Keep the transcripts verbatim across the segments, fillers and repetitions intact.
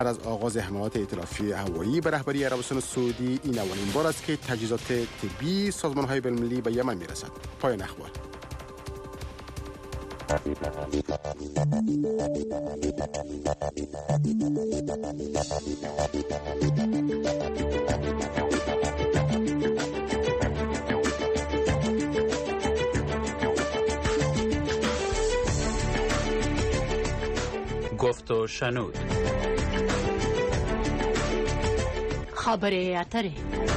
از آغاز حملات ائتلافی هوایی به رهبری عربستان سعودی، این اولین بار است که تجهیزات طبی سازمان‌های بین‌المللی به یمن می‌رسد. پایان اخبار. گفت و شنود. خبری اتری.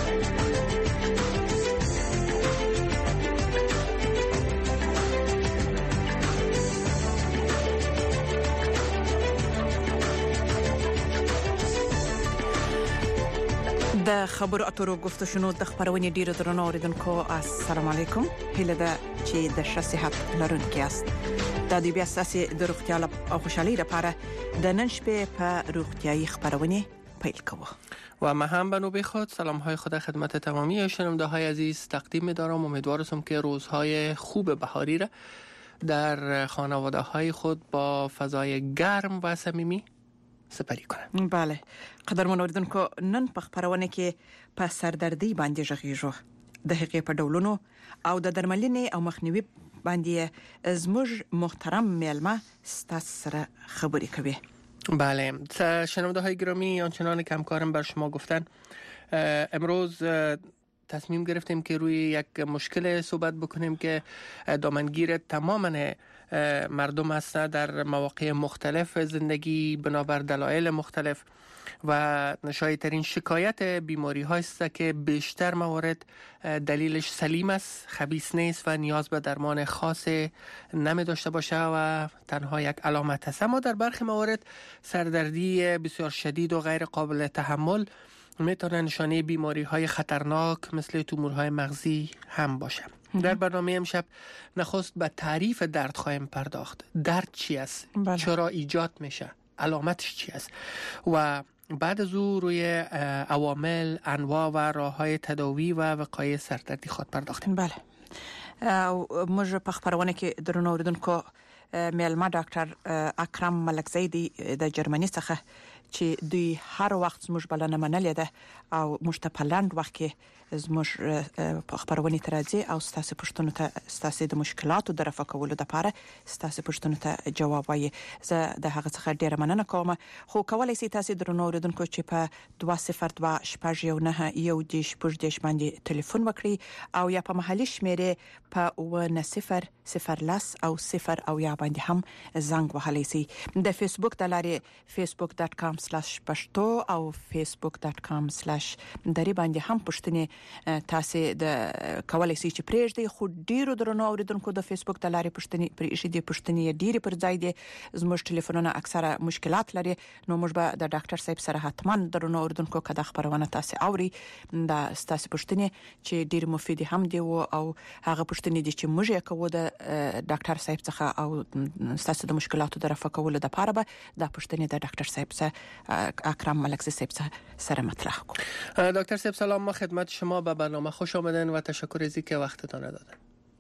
د خبرو اترو گفت شنود د خبرونې ډیرو درنو اوریدونکو السلام علیکم. هیله ده چې د ښه صحت لرونکي یاست. د دې بیا اساسي د روغتیا او خوشحالۍ لپاره د نن شپې په روغتیايي خبرونه پیل کوو. و من هم به نوبه خود سلام های خود خدمت تمامی شنونده های عزیز تقدیم می‌دارم. امیدوارم که روزهای خوب بهاری را در خانواده های خود با فضای گرم و صمیمی سپری کنند. بله قدرمن اوریدونکو، نن په خبرونه کې په سردردي باندې ژغېږو. د هغې په ډولونو او د درملنې او مخنیوي باندې زموږ محترم میلمه ستاسو سره خبرې کوي. بله شنونده های گرامی، آنچنان که همکارم بر شما گفتن، امروز تصمیم گرفتیم که روی یک مشکل صحبت بکنیم که دامنگیر تماما مردم است در مواقع مختلف زندگی بنابر دلایل مختلف و شایع‌ترین شکایت بیماری هاست که بیشتر موارد دلیلش سلیم است، خبیث نیست و نیاز به درمان خاص نمی داشته باشه و تنها یک علامت است. اما در برخی موارد سردردی بسیار شدید و غیر قابل تحمل میتونه نشانه بیماری های خطرناک مثل تومورهای مغزی هم باشه. در برنامه امشب نخست به تعریف درد خواهیم پرداخت. درد چی است؟ بله. چرا ایجاد میشه؟ علامتش چی است؟ و بعد از او روی عوامل، انواع و راه‌های تداوی و وقایع سردردی خود پرداختیم. بله. موږ په خبرونه کې درنو اوریدونکو میلمه ډاکټر اکرم ملکزی د جرمني څخه چې دوی هر وخت زموږ بلنه منلې ده او موږ ته په لاند وخت کې زموږ په خبرونه ترځي او ستاسو پښتنو ته ستاسو د مشکلاتو د رفع کولو لپاره ستاسو پښتنو ته جواب وایي. زه د هغه څخه ډیره مننه کوم. خو کولای شئ تاسو درنو اوریدونکو چې په دوه صفر دوه شپږ یو نه یو د شپږ دیش باندې ټلیفون وکړي او یا په محلي شمیرې په اوه نه صفر صفر لاس او صفر او یا باندې هم زنګ وهلی شئ. د فیسبوک د لارې facebook dot com slash پښتو او facebook dot com slash دری باندې هم پښتنې تاسو د کولای شئ چې پرېږدئ. خو ډیرو درنو اوریدونکو د فیسبوک د لارې پښتنې پرېښې دي پښتنې ډیره پر ځای دي. زموږ ټلیفونونه اکثره مشکلات لري، نو موږ به د ډاکټر صاحب سره حتما درنو اوریدونکو کده خبرونه تاسو اوري د تاسو پښتنې چې ډیر مفید هم دی او هغه پښتنې دي چې موږ یې کوو د ډاکټر صاحب څخه او تاسو د مشکلاتو د رفع کولو لپاره به د پښتنې د ډاکټر صاحب سره اکرم ملکزی صاحب سره مطرح کنیم. دکتر صاحب سلام، ما خدمت شما به برنامه خوش آمدین و تشکر از اینکه وقتتان دادن.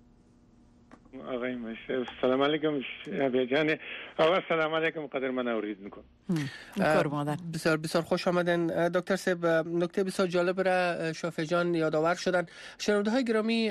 آقای مشهد سلام علیکم ابی جان. آقا سلام علیکم قدرمن اوریدونکو. بسیار بسیار خوش آمدین دکتر صاحب. نکته بسیار جالب را شافع جان یادآور شدن. شنونده های گرامی،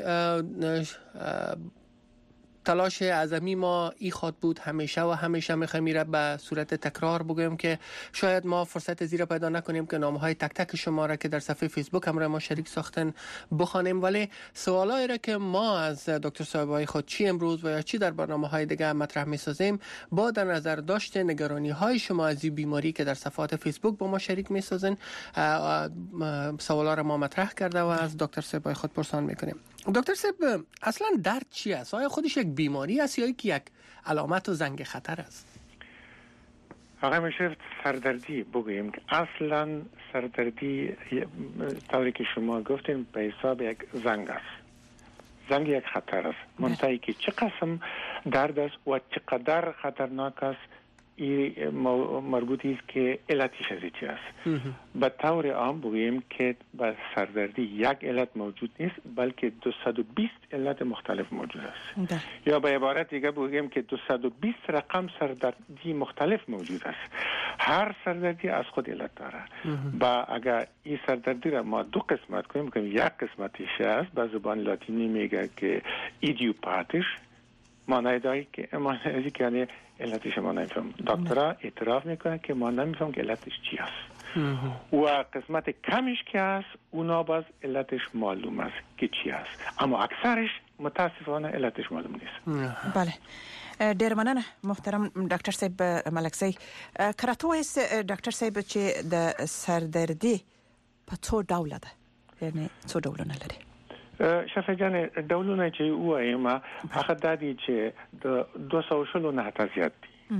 تلاش اعظمی ما ای خواد بود همیشه و همیشه میخوایم میره به صورت تکرار بگویم که شاید ما فرصت زیرا پیدا نکنیم که نامه های تک تک شما را که در صفحه فیسبوک هم را ما شریک ساختن بخوانیم، ولی سوالایی را که ما از دکتر صاحبای خود چی امروز و یا چی در برنامه های دیگه مطرح میسازیم با در نظر داشته نگرانی های شما از این بیماری که در صفحات فیسبوک با ما شریک میسازن سوالا را ما مطرح کرده و از دکتر صاحبای خود پرسان میکنیم. دکتر صاحب اصلا درد چی است؟ آیا خودش یک بیماری است یا یک علامت و زنگ خطر است؟ آقای مشهد سردردی بگوییم که اصلا سردردی طوری که شما گفتین به حساب یک زنگ است، زنگ یک خطر است. منتهی که چه قسم درد است و چقدر خطرناک است مربوطی است که علتش از چی است. به طور عام بگوییم که به سردردی یک علت موجود نیست بلکه دویست و بیست علت مختلف موجود است. ده. یا به عبارت دیگه بگوییم که دویست و بیست رقم سردردی مختلف موجود است. هر سردردی از خود علت داره. با اگر این سردردی را ما دو قسمت کنیم که یک قسمتش است به زبان لاتینی میگه که ایدیوپاتیش معنی داره که معنی که یعنی علتش ما نمیفهم. دکترها اعتراف میکنه که ما نمیفهم که علتش چی است. و قسمت کمش که است اونا باز علتش معلوم است که چی است، اما اکثرش متاسفانه علتش معلوم نیست. بله. ډیر مننه محترم ډاکټر صاحب ملکزی. کراتو است ډاکټر صاحب چې د سردردی په څو ډول ده، یعنی څو ډولونه لري؟ شفا جان ډولونه چې وایم هغه د دې چې د دوه سوه نه تر زیات دي.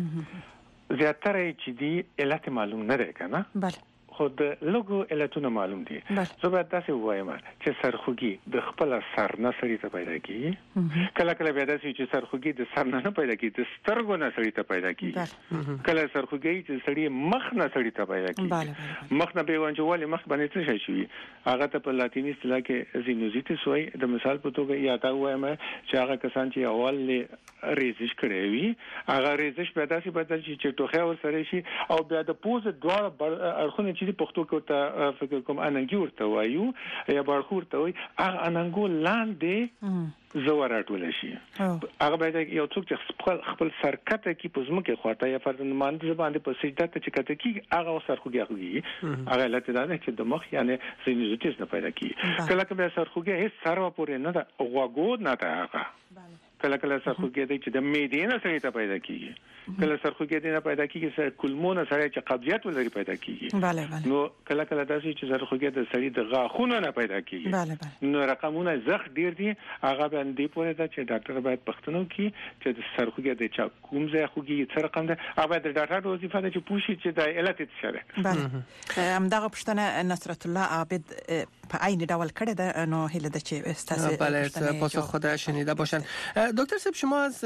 زیاتره چې دی علت معلوم نه ده کنه. بله. خود لوګو علتونه معلوم دي. زه به تاسو وایم چې سرخوږي د خپل سر نه سړی ته پیدا کیږي. کله کله بیا داسې چې سرخوږي د سر نه پیدا کیږي، د سترګو نه سړی ته پیدا کیږي. کله سرخوږي چې سړی مخ نه سړی ته پیدا کیږي. مخ نه به وانجوالي مخ باندې څه شي هغه ته په لاتینی اصطلاح کې زینوزیټس وایي. د مثال په توګه یا دا وایم چې هغه کسان چې اول ریزش کړی وي هغه ریزش به داسې بدل شي چې ټوخه ورسره شي او بیا د پوز دواړه اړخونه چې پښتو کې ته فکر کوم اننګي ورته وایو یا بارخور ته وایي هغه اننګو لاندې زوړ راټول شي. هغه باید یو څوک چې خپل خپل سرکته کې پزمو کې خواته یا فرض مانده باندې په سجده ته چې کته کې هغه سرخوږي هغه هغه علت ده چې د مخ یعنی سینوزیټس نه پیدا کی. کله کله سرخوږي هیڅ سره پورې نه ده غوګو نه ده هغه. کله کله سرخوږي دی چې د معدې نه سره ته پیدا کیږي. کله سرخوږي دی نه پیدا کیږي چې کولمون سره چې قبضیت ولري پیدا کیږي. بله بله. نو کله کله داسې چې سرخوږي د سړي د غاښونو نه پیدا کیږي. بله بله. نو رقمونه زخ ډیر دي هغه باندې پورې ده چې ډاکټر باید پښتنو کې چې د سرخوږي د چا کوم ځای خوږي څه رقم ده هغه د ډاکټر وظیفه ده چې پوښي چې د علت څه ده. بله. هم دغه پښتنه نصرت الله عابد په عین ډول کړه ده. نو هله د چې استاسه بله پاسخ خود شنیده باشن. دکتر صاحب شما از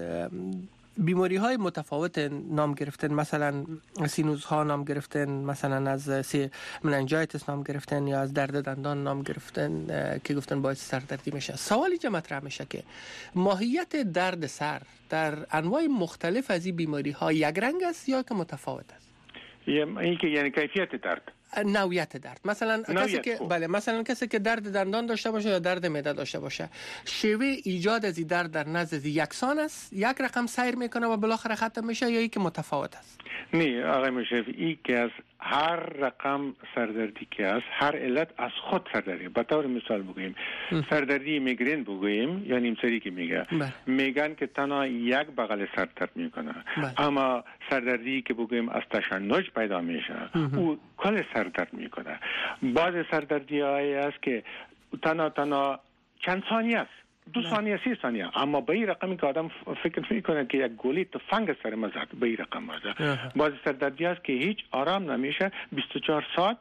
بیماری های متفاوت نام گرفتن، مثلا سینوز ها نام گرفتن، مثلا از سی مننجایتس نام گرفتن یا از درد دندان نام گرفتن که گفتن باعث سردردی میشه. سوالی که مطرح میشه که ماهیت درد سر در انواع مختلف از این بیماری ها یک رنگ است یا که متفاوت است؟ این که یعنی کیفیت درد، نوعیت درد. مثلا کسی که بله مثلا کسی که درد دندان داشته باشه یا درد معده داشته باشه، شیوه ایجاد از این درد در نزد یکسان است، یک رقم سیر میکنه و بالاخره ختم میشه یا اینکه متفاوت است؟ نه آقای مشرف، این که از هر رقم سردردی که است هر علت از خود سردردی. به طور مثال بگوییم سردردی میگرین بگوییم یا نیم سری که میگه میگن که تنها یک بغل سر درد میکنه، اما سردردی که بگوییم از تشنج پیدا میشه او کل سر درد میکنه. بعض سردردی هایی است که تنها تنها چند ثانیه است، دو ثانیه سی ثانیه، اما به این رقمی که آدم فکر میکنه که یک گولی تفنگ سر مزد به این رقم مزد. بعض سردردی است که هیچ آرام نمیشه، بیست و چهار ساعت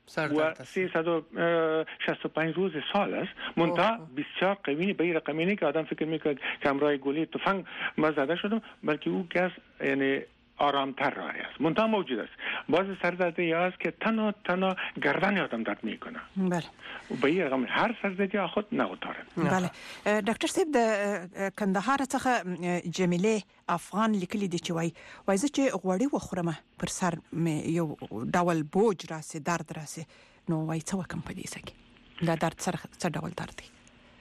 و سیصد و شصت و پنج روز سال است، منتها بسیار قوی به این رقمی که آدم فکر میکنه که همراه گولی تفنگ مزده شده، بلکه او کس یعنی آرامتر راه است، منتها موجود است. بعض سردردی هست که تنها تنها گردن آدم درد میکنه. بله. به این رقم هر سردردی خود نوتاره. بله. ډاکټر صاحب د کندهار څخه جمیله افغان لیکلي دي چې وای وای زه چې غوړی وخورم پر سر مې یو ډول بوج راسي، درد راسي، نو وای څه وکم په دې سکه دا درد سره څه ډول درد دی؟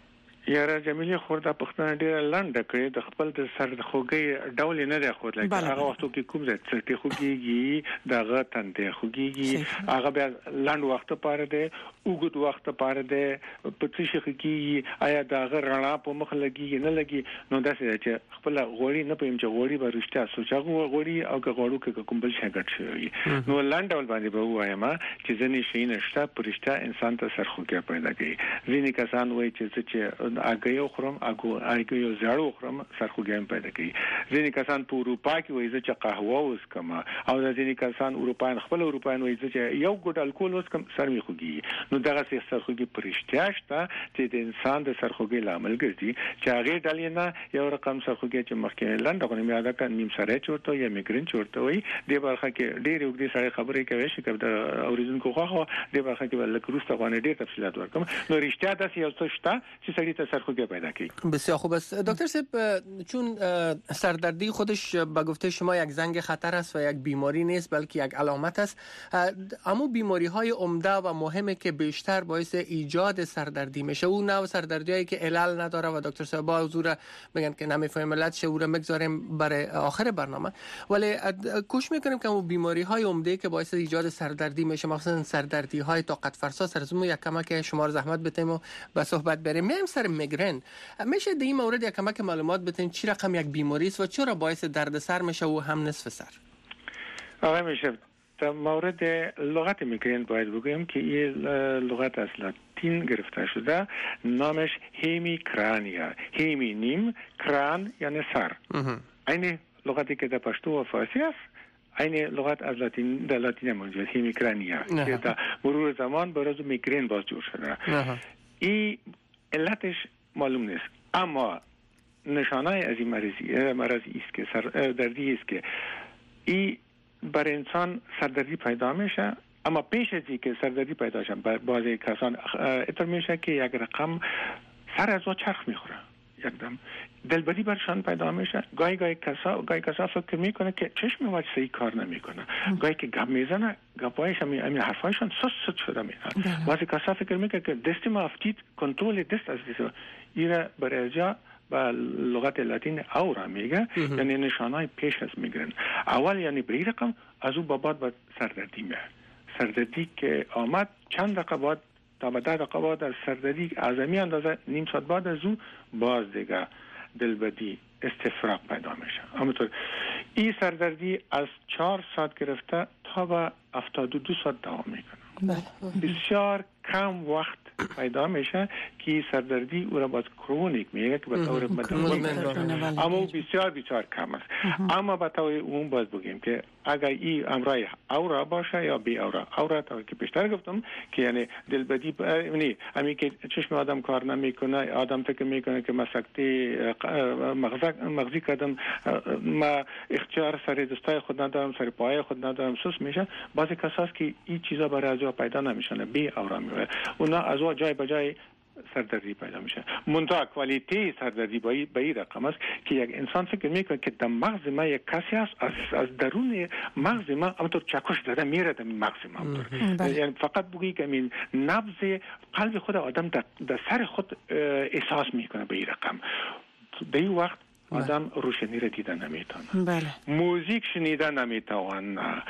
یاره جمیله خورده پښتنه ډیره لنډه کړې، د خپل د سر د خوږی ډول نه دی خو لکه هغه وختو کې کوم ځای څټي خوږیږي دغه تندې خوږیږي، هغه بیا لنډ وخت لپاره دی، اوږد وخت لپاره دی، په څه شي خوږیږي، آیا دغه رڼا په مخ لګیږي نه لګي؟ نو داسې چې خپل غوړی نه پېم چې غوړی به رښتیا سوچاغو غوړی او که غوړو کې کوم بل شي ګټ شي. نو لنډ ډول باندې به وایم چې ځنې شي نشته پرشته انسان ته سر خوږی پیدا کوي. ځینې کسان وایي چې چې اګیو خورم اګو اګیو زړو خورم سرخوږی پیدا کوي. ځینې کسان په اروپا کې وایي چې قهوه اوس کما او ځینې کسان اروپایان خپل اروپایان وایي چې یو ګډ الکول اوس کم سر می خوږي. نو دغه سرخوږی پرشتیا شته چې د انسان د سرخوږی لامل ګرځي چې هغه ډلې نه یو رقم سرخوږی چې مخکې لاندې غوښنه میاده ک نیم سره چورته یا میګرین چورته وي د برخه کې ډېر یو دې سره خبرې کوي چې د اوریدونکو خو د برخه کې ول کروسته غوښنه ډېر تفصيلات ورکوم. نو رښتیا د یو څه شته چې سړی ته سرخوږی پیدا کوي. بسیار خوب است دکتر صاحب، چون سردردی خودش به گفته شما یک زنگ خطر است و یک بیماری نیست بلکه یک علامت است، اما بیماری های عمده و مهمه که بیشتر باعث ایجاد سردردی میشه اون نوع سردردی هایی که علل نداره و دکتر صاحب با حضور میگن که نمیفهمیم علت شه رو میگذاریم برای آخر برنامه، ولی کوشش میکنیم که اون بیماری های عمده که باعث ایجاد سردردی میشه مخصوصا سردردی های طاقت فرسا سرزمو یک کمک شما رو زحمت بتیم و به صحبت بریم. میایم سر میگرن، میشه در این مورد یک کمک معلومات بتیم چی رقم یک بیماری است و چرا باعث دردسر میشه و هم نصف سر؟ آقای میشه در مورد لغت میگرن باید بگویم که این لغت از لاتین گرفته شده، نامش همیکرانیا. همی نیم، کران یعنی سر. این لغتی که در پشتو و فارسی است، این لغت از لاتین در لاتین موجود همیکرانیا که در مرور زمان برای میگرن باز جور شده. این علتش معلوم نیست، اما نشانه از این مرضی مرضی است که سردردی است که این بر انسان سردردی پیدا میشه، اما پیش از اینکه سردردی پیدا شه بعضی کسان اطلاع میشه که یک رقم سر از چرخ میخوره، یکدم دلبری برشان پیدا میشه. گاهی گاهی کسا گاهی کسا فکر میکنه که چشم واج صحیح کار نمیکنه، گاهی که گپ میزنه گپایش همین همین حرفایشان سست شده میاد. بعضی کسا فکر میکنه که دست ما افتید کنترل دست از دست ایره برای جا با لغت لاتین اورا میگه، یعنی نشانهای پیش از میگرن. اول یعنی به این رقم از او بعد با سردردی میاد. سردردی که آمد چند دقیقه بعد تا به ده دقیقه بعد از سردردی اعظمی اندازه نیم ساعت بعد از او باز دیگه دلبدی استفراغ پیدا میشه. همونطور این سردردی از چهار ساعت گرفته تا به هفتاد و دو ساعت دوام میکنه. بسیار کم وقت پیدا میشه که سردردی او را باز کرونیک میگه که به طور مداوم، اما بسیار بسیار کم است. اما به طور عموم باز بگیم که اگر این امرای اورا باشه یا بی اورا، اورا تا که پیشتر گفتم که یعنی دلبدی یعنی همین که چشم آدم کار نمیکنه، آدم فکر میکنه که مسکتی مغزی مغزی کردم، ما اختیار سر دستای خود ندارم، سر پای خود ندارم، سوس میشه. بعضی کساست که این چیزا برای از پیدا نمیشونه، بی اورا میشه، اونا از جای به جای سردردی پیدا میشه. منتها کوالیتی سردردی با این رقم است که یک انسان فکر میکنه که در مغز ما یک کسی است، از از درون مغز ما همونطور چکش داده میره در مغز ما، یعنی فقط بگی که این نبض قلب خود آدم در, در سر خود احساس میکنه به این رقم. در این وقت آدم روشنی را دیدن نمیتونه، بله. موزیک شنیدن نمیتونه،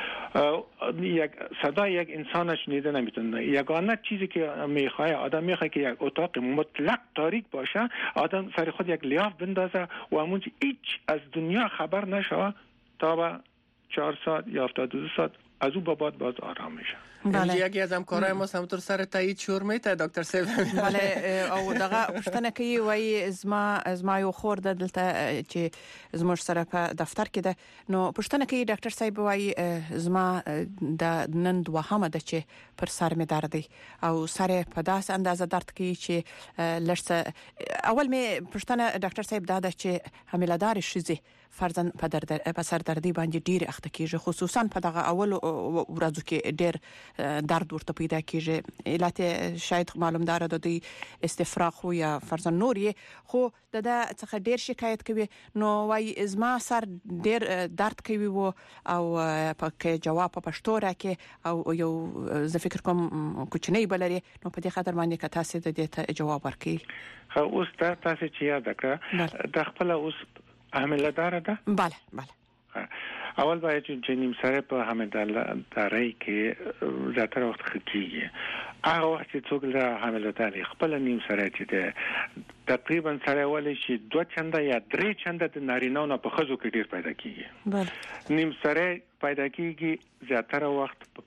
یک صدای یک انسان شنیدن نمیتونه. یگانه چیزی که میخواد آدم میخواد که یک اتاق مطلق تاریک باشه، آدم سر خود یک لیاف بندازه و همون هیچ از دنیا خبر نشه تا به چهار ساعت یا هفتاد و دو ساعت از او بعد باز آرام میشه. بله. یکی از همکارای ما همونطور سر تایید شور میته دکتر صاحب. بله او دغه پښتنه کوي وای ازما ازما یو خور د دلته چې زموږ سره په دفتر کې ده، نو پښتنه کوي ډاکټر صاحب وای ازما د نن دوهمه ده چې پر سر می درد او سر په داس اندازه درد کوي چې لړسه. اول می پښتنه ډاکټر صاحب دا ده چې حامله‌دار شذې فرضاً په درد په سر دردي باندې ډیر اخته کیږي، خصوصا په دغه اول ورځو کې ډیر درد ورته پیدا کیږي. علت شاید معلوم دار د دوی استفراغ خو یا فرضاً نوري خو د څخه ډیر شکایت کوي، نو وای ازما سر ډیر درد کوي و او په جواب په پښتو راکې او یو زه فکر کوم کوچنی بلري، نو په دې خاطر باندې که تاسو د دې جواب ورکړي. خو اوس تاسو چې یاد کړه د خپل اوس حامله دار ده؟ بله بله. اول باید چې نیم سره په حامله داري کې زیاتره وخت خکېږي. هغه وخت چې څوک له حامله داري خپل نیم سره چې ده تقریبا سره ولې چې دوه چنده یا درې چنده د نارینه‌و نه په ښځو کې ډیر پیدا کیږي. بله. نیم سره پیدا کیږي زیاتره وخت په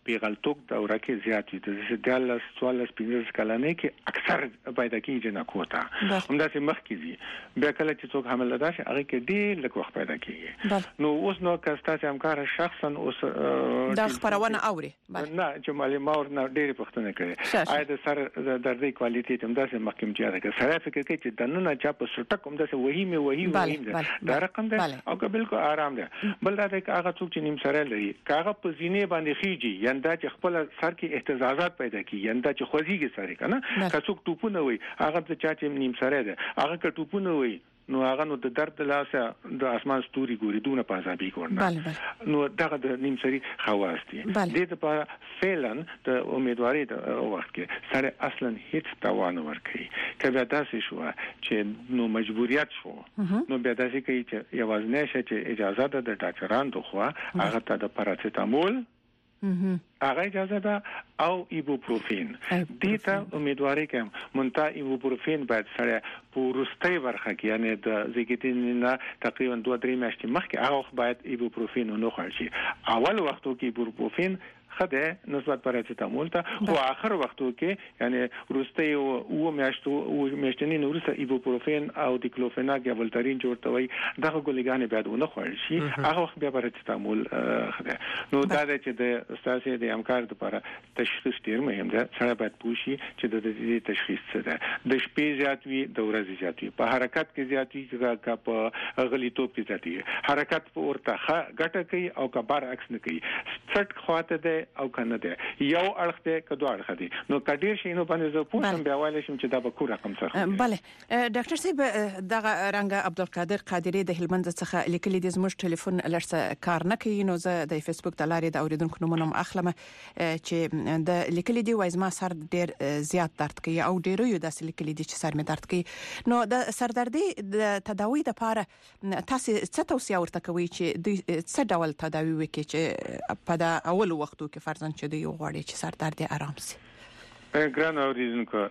پیغلتوب دوره کې زیات وي د دالس سوالس پنځه کلنې کې اکثر پیدا کیږي نه کوتا همدا چې مخ کیږي بیا کله چې څوک حامله ده هغه کې ډېر لږ وخت پیدا کیږي نو اوس نو کستا چې همکار شخصا اوس دا خبرونه اوري نه چې مالي مور نه ډېر پښتنه کوي آیا د سر د دردي کوالټي ته همدا چې مخکیم چې ده سره فکر کوي چې دنه چا په سټک همدا چې وਹੀ مې وਹੀ وਹੀ دا رقم ده او که بالکل آرام ده بل دا د هغه څوک چې نیم سره لري کاغه په زینې باندې خيږي یندا چې خپل سر کې اهتزازات پیدا کیږي یندا چې خوځيږي سره کنه که څوک ټوپونه وي هغه د چا چې نیم سره ده هغه که ټوپونه وي نو هغه نو د درد لاسه د اسمان ستوري ګوري دونه پازابي کورنه نو دغه د نیم سری خواص دي د دې لپاره فعلا د امیدواري د وخت کې سره اصلا هیڅ توان ورکړي کله داسې شو چې نو مجبوریت شو نو بیا داسې کوي چې یوازنه شي چې اجازه ده د ډاکټرانو خو هغه ته د پاراسټامول هغه اجازه ده او ایبوپروفین دیتا امیدواری کوم مونته ایبوپروفین باید سره پورسته ورخه کې یعنی د زیګیتین نه تقریبا دوه درې میاشتې مخکې هغه باید ایبوپروفین نو خوري شي اول وختو کې ایبوپروفین خده نسبت پاراسټامول ته خو اخر وختو کې یعنی ورسته او میاشتو او میاشتنی نورسه ایبوپروفین او دیکلوفناک یا ولتارین جوړته وي دغه ګولګانې باید ونه خوري شي هغه وخت بیا پاراسټامول خده نو دا چې د استاد د امکار لپاره تشخیص ډیر مهم ده سره باید پوښي چې د دې تشخیص څه ده د شپې زیات وي د ورځې زیات وي په حرکت کې زیات وي چې په غلیتوب کې زیات وي حرکت په ورته غټه کوي او که برعکس نه کوي څټ خواته ده او کنه ده یو اړخ ده کدو اړخ دي نو کډیر شي نو باندې زه پوښتنه بیا وایلی شم چې دا به کو رقم سره بله ډاکټر صاحب دغه رنګ عبدالقادر قادری د هلمند څخه لیکلي د زموږ ټلیفون لرسه کار نه کوي نو زه د فیسبوک د لارې د اوریدونکو نومونه اخلم چې د لیکلي دی وایز ما سر ډیر زیات درد کوي او ډیر یو د لیکلي دی چې سر می درد کوي نو د سردردي د تداوی لپاره تاسو څه توصیه ورته کوي چې د څه ډول تداوی وکړي چې په دا اول وختو کې فرضاً چې دی غواړي چې سر درد آرام شي ګران اوریدونکو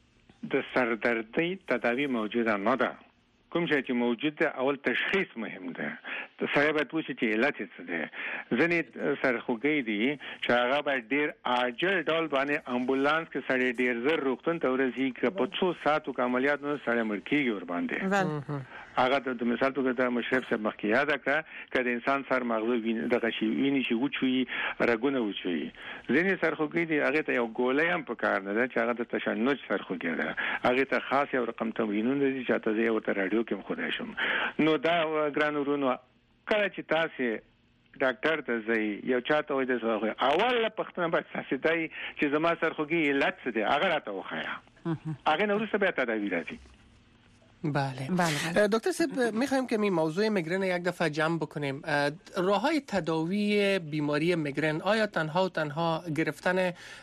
د سر دردي تداوی موجوده نه ده کوم چې موجود ده اول تشخیص مهم ده د سره باید پوښتنه چې علت څه ده ځنې سرخوږی دي چې هغه باید ډیر عاجل ډول باندې امبولانس کې سړی ډیر زر روغتون ته ورسي که په څو ساعتو کې عملیات نه سړی مړ کیږي ور باندې هغه د مثال په توګه د مشرف صاحب مخکې یاد کړه کله انسان سر مغزو ویني دغه شی ویني چې وچوي رګونه وچوي ځینې سرخوږی دي هغه ته یو ګولۍ هم په کار نه ده چې هغه د تشنج سرخوږی ده هغه ته خاص یو رقم تمرینونه دي چې تاسو یې ورته رادیو کې خدای شم نو دا ګران ورونو کله چې تاسو ډاکټر ته ځئ یو چاته وایي د زغه اول پختنه باید تاسو دای چې زما سرخوږی علت څه دی هغه راته وخایا هغه نو ورسره به تداوی راځي بله بله دکتر صاحب می‌خوایم که می موضوع میگرن یک دفعه جمع بکنیم راه‌های تداوی بیماری میگرن آیا تنها و تنها گرفتن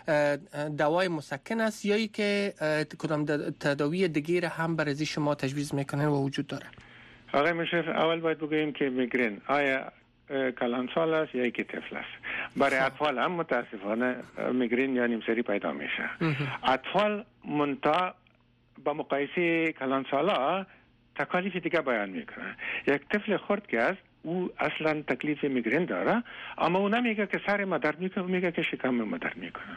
دوای مسکن است یا ای که کدام تداوی دیگه هم برای شما تجویز میکنن و وجود داره آقای مشرف اول باید بگوییم که میگرن آیا کلانسال است یا که طفل است برای اطفال هم متاسفانه میگرن یا نیمسری پیدا میشه اطفال منتها با مقایسه کلانسالا تکالیف دیگه بیان میکنه یک طفل خرد که است او اصلا تکلیف میگرن داره اما او نمیگه که سر ما درد میکنه میگه که شکم ما درد میکنه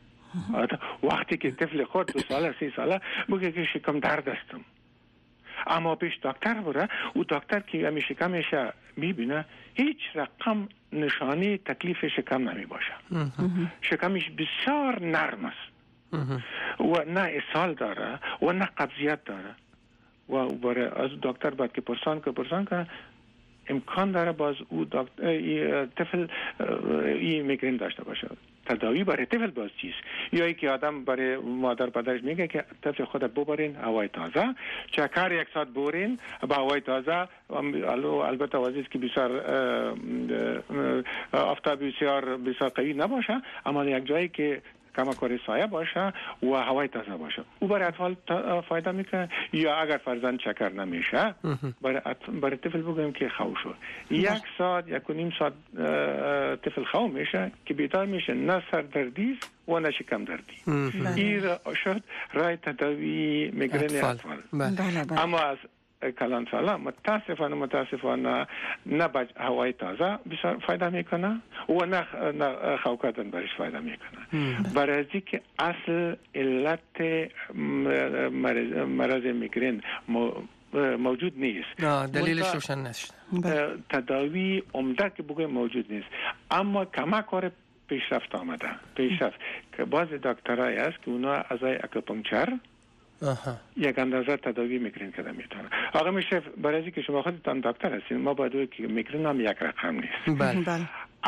وقتی که طفل خرد دو ساله سی ساله میگه که شکم درد استم اما پیش دکتر بره او دکتر که همی شکمش میبینه هیچ رقم نشانی تکلیف شکم نمی باشه شکمش بسیار نرم است و نه اسهال داره و نه قبضیت داره و برای از دکتر باید که پرسان که پرسان که امکان داره باز او دکتر طفل این میگرین داشته باشه تداوی برای طفل باز چیست یا ای که آدم برای مادر پدرش میگه که طفل خود ببرین هوای تازه چکر یک ساعت برین با هوای تازه البته وزیز که بسیار آفتاب بسیار بسیار قوی نباشه اما یک جایی که کما کاری سایه باشه و هوای تازه باشه او برای اطفال فایده میکنه یا اگر فرزند چکر نمیشه برای برای طفل بگویم که خو شو یک ساعت یک و نیم ساعت طفل خو میشه که بیدار میشه نه سردردی و نه شکم دردی این شد رای تداوی میگرن اطفال اما از کلان سالا متاسفانه متاسفانه نه با هوای تازه بسیار فایده میکنه و نه نه خوکاتن برش فایده میکنه. برای از که اصل علت مرض, مرض میگرن موجود نیست. دلیلش روشن نیست. تداوی عمده که بگویم موجود نیست، اما کمک کار پیشرفت آمده. پیشرفت که بعض دکترای است که اونا از اکوپنکچر یک اندازه تداوی میگرین کده میتونه. آقا میشه برای که شما خودتان دکتر هستین، ما باید که میگرین هم یک رقم نیست. بله.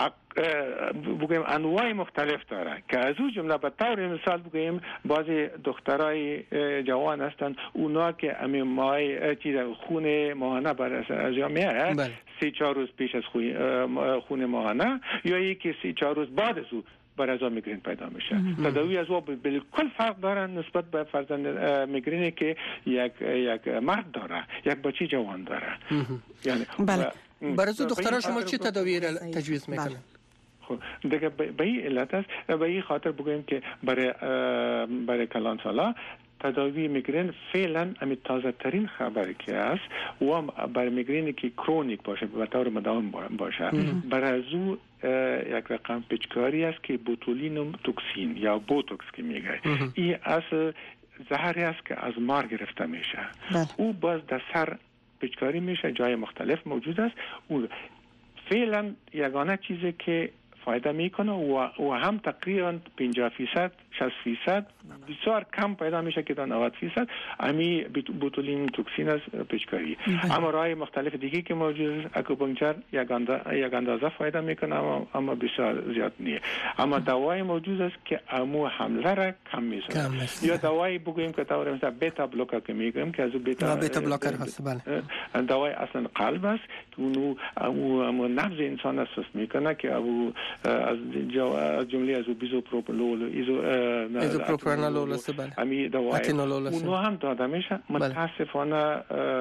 بگویم انواع مختلف داره که از اون جمله به طور مثال بگویم بعضی دخترای جوان هستن اونا که امی مای چیز خون ماهانه بر از یا میاد سی چهار روز پیش از خون ماهانه یا یکی سی چهار روز بعد از او بر از میگرین پیدا میشه. تداوی از او بالکل فرق داره نسبت به فرزند میگرینی که یک یک مرد داره، یک بچه جوان داره. یعنی بله. برای دختران شما چی تداوی تجویز میکنن؟ خب دیگه به این علت است، به این خاطر بگویم که برای برای کلان سالا تداوی میگرین فعلا امی تازه ترین خبری که است و برای میگرینی که کرونیک باشه به طور مداوم باشه برای از او یک رقم پیچکاری است که بوتولینوم توکسین یا بوتوکس که میگه. این اصل زهری است که از مار گرفته میشه. او باز در سر پیچکاری میشه، جای مختلف موجود است. او فعلا یگانه چیزی که فایده میکنه و, و هم تقریبا پنجاه فیصد شصت فیصد بسیار کم پیدا میشه که تا نود فیصد امی بوتولین توکسین از پیچکاری. اما راه مختلف دیگه که موجود است اکوپنکچر یک اندازه فایده میکنه اما, اما بسیار زیاد نیست. اما دوای موجود است که امو حمله را کم میزنه. یا دوای بگوییم که طور مثلا بیتا بلوکر که میگیم که از بیتا بیتا بلوکر هست. بله. دوای اصلا قلب است که اونو امو, امو نبض انسان را سست میکنه که امو از جمله از بیزوپروپولول ایزو ایزوپروپرانول است. بله. امی دوای اونها هم داده میشه. متاسفانه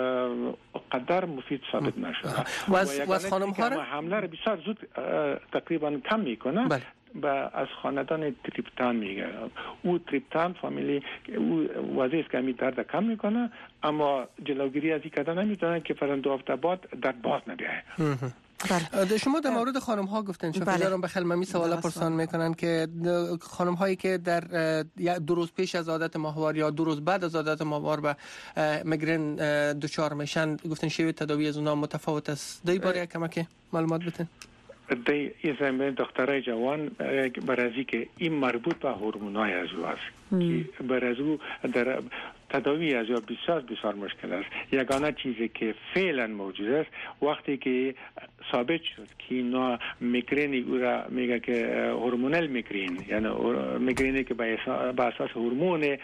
قدر مفید ثابت نشده. و از خانم ها را حمله را بسیار زود تقریبا کم میکنه. بله. با از خاندان تریپتان میگه. او تریپتان فامیلی او وضعی است که امی درد کم میکنه اما جلوگیری از این کده نمیتونه که فرند دو هفته بعد درد باز نبیه. بله. شما در مورد خانم ها گفتن شفیدارم به خلممی سوالا پرسان میکنن که خانم هایی که در دو روز پیش از عادت ماهوار یا دو روز بعد از عادت ماهوار به میگرن دچار میشن، گفتن شیوه تداوی از اونها متفاوت است. دی باره کمک معلومات بتین. دی این زمین دخترای جوان برازی که این مربوط به هورمونای از او است که برازو در تداوی از او بسیار بسیار مشکل است. یگانه چیزی که فعلا موجود است وقتی که ثابت شد که اینا میگرینی او را میگه که هورمونال میگرین، یعنی میگرینی که به اساس هورمون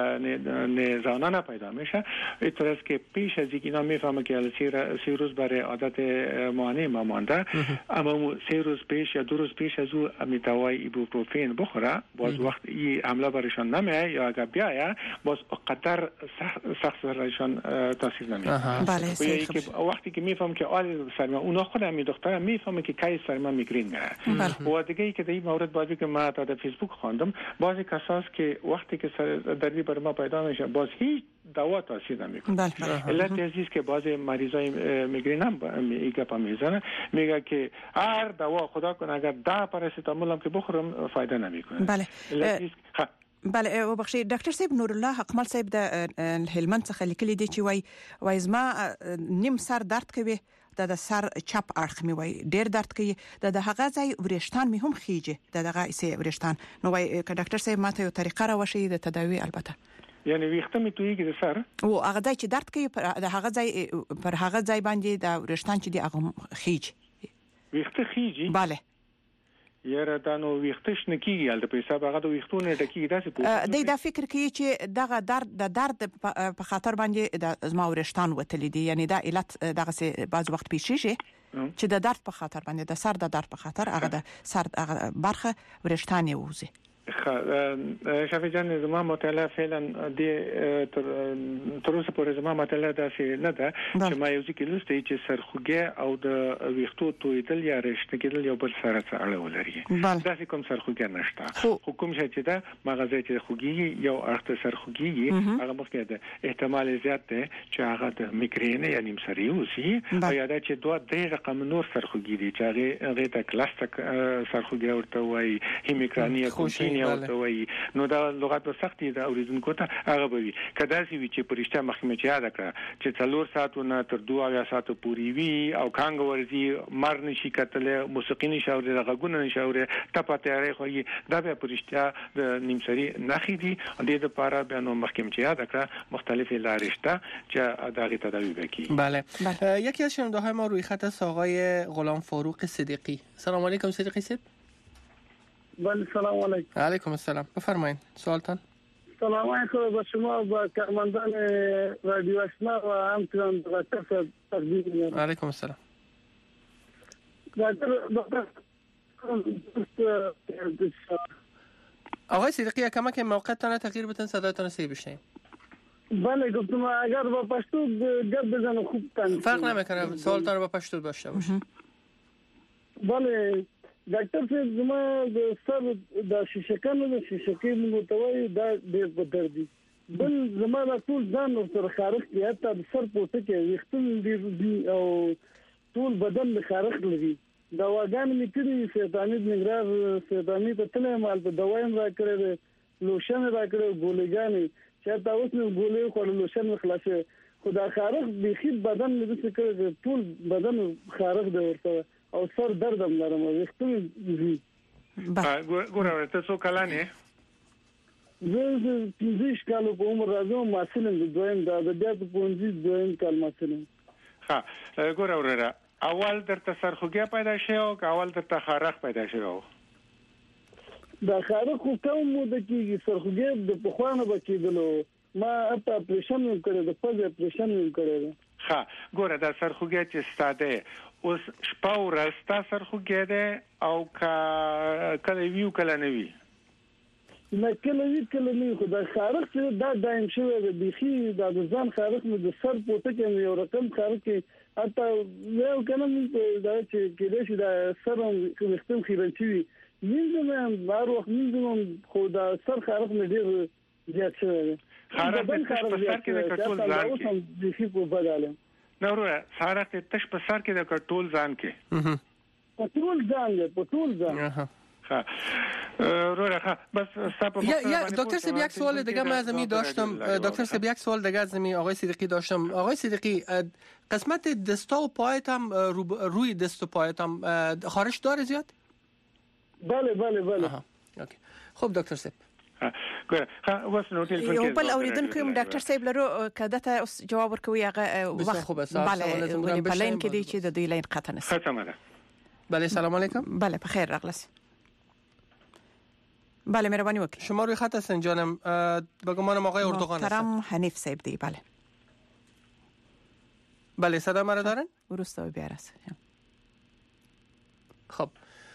زنانه پیدا میشه، اینطور است که پیش از اینکه اینا میفهمه که سی روز برای عادت ماهانه ما مانده، اما سه روز پیش یا دو روز پیش از او امی دوای ایبوپروفین بخوره، باز وقت این عمله برایشان نمیه یا اگر بیایه باز قدر سخت برایشان تاثیر نمیه. بله. وقتی که میفهم که آل سرما اونا خود امی دختره میفهمه که کی سرما میگرین میره. و دیگه ای که در این مورد بازی که ما تا در فیسبوک خواندم بعضی کساس که وقتی که سر دردی بر ما پیدا میشه باز هیچ دوا تاثیر نمیکنه. علت عزیز که بعضی مریضای میگرین هم ایگه پا میزنه میگه که هر دوا خدا کنه اگر ده پاراستامول هم که بخورم فایده نمیکنه. بله. بله وبخښي ډاکټر صاحب نور الله حقمل صاحب د هلمند څخه لیکلي دي چې وای وای زما نیم سر درد کوي د سر چپ اړخ می وای ډیر درد کوي د هغه ځای ورشتان می هم خيږي د دغه سي ورشتان نو وای ډاکټر صاحب ماته یو طریقه را وشي د تداوی البته یعنی ویښته می تویږي د سر او هغه ځای چې درد کوي د هغه ځای پر هغه ځای باندې د ورشتان چې دی هغه خيږي ویښته خيږي. bale یاره دا نو ویختش نکیږي البته په حساب هغه د ویختونه ډکیږي داسې پوه دی دا فکر کوي چې دغه درد د درد په خاطر باندې د زما ورشتان وتلی دي، یعنی دا علت دغه سه بعض وخت پیښیږي چې د درد په خاطر باندې د سر د درد په خاطر هغه د سر هغه برخه ورشتان یوزي. خ شافي جان زما مطالعه فعلا د تر اوسه پورې زما مطالعه داسې نه ده چې ما یو ځکه لسته چې سرخوږی او د ویښتو تویدل یا رشته کېدل یو بل سره اړه ولري داسې کوم سرخوږی نشته حکم چې دا مغزه چې خوږی یو اخته سرخوږی هغه مخکې ده احتمال زیات ده چې هغه د میګرین یا نیم سری وسی او یا دا چې دوه درې رقم نور سرخوږی دي چې هغه هغه ته کلاسټک سرخوږی ورته وایي هیمیکرانیا کوشینیا ورته وایي نو دا لغت په سختي دا اوریدونکو ته هغه وي کدا چې وی چې پرشته مخکمه چې یاد کړه چې څلور ساعتونه تر دوه یا ساعت پورې وي او کانګ ورزي مر نشي کتل موسیقي نشي اوري غږونه نشي اوري تپاتره خو دا به پرشته د نیم سری نخي دي د دې لپاره به نو مخکمه چې یاد کړه مختلفه لارې شته چې دغه تداوی وکړي. بله, بله. یکی از شنونده ما روی خط است آقای غلام فاروق صدیقی. سلام علیکم صدیقی صاحب. بله سلام علیکم. علیکم السلام. بفرمایید سوالتان. سلام علیکم با شما با کارمندان رادیو آشنا و همچنان دکتر تقدیم می‌کنم. علیکم السلام. دکتر آقای صدیقی یکم که موقعتان تغییر بدن صدایتان سعی بشنیم. بله گفتم اگر با پشتو گپ بزنم خوب تن فرق نمیکنه سوالتان رو با پشتو داشته باشید. بله ډاکټر صاحب زما د سر د شیشکانو د شیشکې متوي دا ډېر په درد دي بل زما د ټول ځان سره خارښ دی حتی د سر پورته کې وختونه دي او ټول بدن د خارښ لري دواګان مې کړی سیتانید نګرار سیتانید ته تلم مال په دوایم را کړې لوشن را کړې ګولېګانې چې تاسو نو ګولې خو لوشن خلاصې خدا خارښ بيخي بدن مې څه کړی ټول بدن خارښ دی ورته او سر درد هم لرم وختونه دي ګوره ته څو کلانه زه پنځه کال په عمر راځم ماسلم د دویم د ادبیات په پنځه دویم کال ماسلم ها ګوره ورته اول درته سرخوږی پیدا شي او اول درته خارښ پیدا شي دا خارښ خو کوم مو د کیږي سرخوږی د پخوانه بچیدلو ما اته اپریشن وکړ د پز اپریشن وکړ ها ګوره دا سرخوږی چې ستاده اوس شپه ورستا سرخوږی ده او کله ویو کله نه وی نه کله وی کله نه خو دا خارښ چې دا دایم شوی د بيخي دا د ځان خارښ نو د سر پوته کې یو رقم خارښ کې اته یو کنه دا چې کله چې دا سر وختم خیرنچوي مینځم بار وخت مینځم خو دا سر خارښ نه ډیر زیات شوی خارښ په سر کې د کټول ځان کې بيخي په بداله نو ورو ساره ته تش په سر کې د کټول ځان کې په ټول ځان په ټول ځان ها روره بس استاپ یا دکتر صاحب یک سوال دیگه من از می داشتم دکتر صاحب یک سوال دیگه از می آقای صدیقی داشتم آقای صدیقی قسمت دستا و پایت هم روی دست و پایت هم خارش داره زیاد بله بله بله اوکی خب دکتر صاحب یو بل اوریدونکو هم ډاکټر صاحب لرو کده ته اوس جواب ورکوي هغه وخت بله ولې په لین کې دی چې د دوی لین قطع نه ختمه ده بله سلام علیکم بله بخیر راغلاس بله مهربانی وکړئ شما روی خط هستین جانم به گمان آقای اردوغان هستن محترم حنیف صاحب دی بله بله صدا مرا دارن ورسته بیا راست خب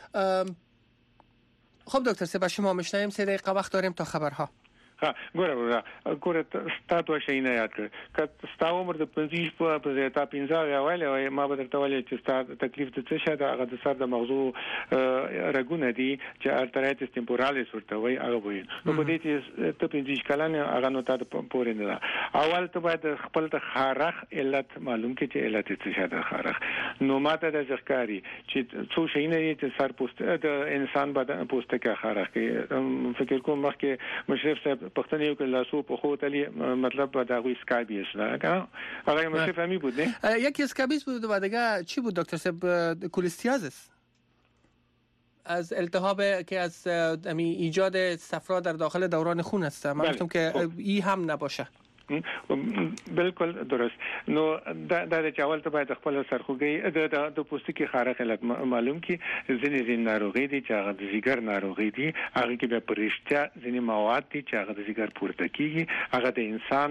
خب دکتر صاحب شما میشنیم سه دقیقه وقت داریم تا خبرها ها ګوره ګوره ستاسو شي نه یاد کړ ک ستاسو عمر د پنځه په په تا پنځه غوالي او ما به درته ولې چې ستاسو تکلیف د څه شه د هغه د سر د مغزو رګونه دي چې ارترایتس ټمپورالیس ورته وایي هغه وایي نو په دې چې ته پنځه کلن هغه نو تاسو پورې نه اول ته باید خپل د خارخ علت معلوم کړي چې علت څه شه د خارخ نو ماته د ځکاري چې څو شي نه دي چې سر پوست د انسان بدن پوسټه کې خارخ کې فکر کوم مخکې مشرف صاحب پښتنه یو کله سو په خو تلی مطلب دا غوي اسکابیس نه هغه مشرف همی بود نه یکی اسکابیس بود و دیگه چی بود دکتر صاحب کولیستیازیس از التهاب که از امی ایجاد صفرا در داخل دوران خون است من گفتم که ای هم نباشه بالکل درست نو دا د چاول ته باید خپل سرخوږی د د پوستکي خارق علت معلوم کی ځینې ځین ناروغي دي چې هغه د زیګر ناروغي دي هغه کې به پرشتیا ځینې مواد دي چې هغه د زیګر پورته کیږي هغه د انسان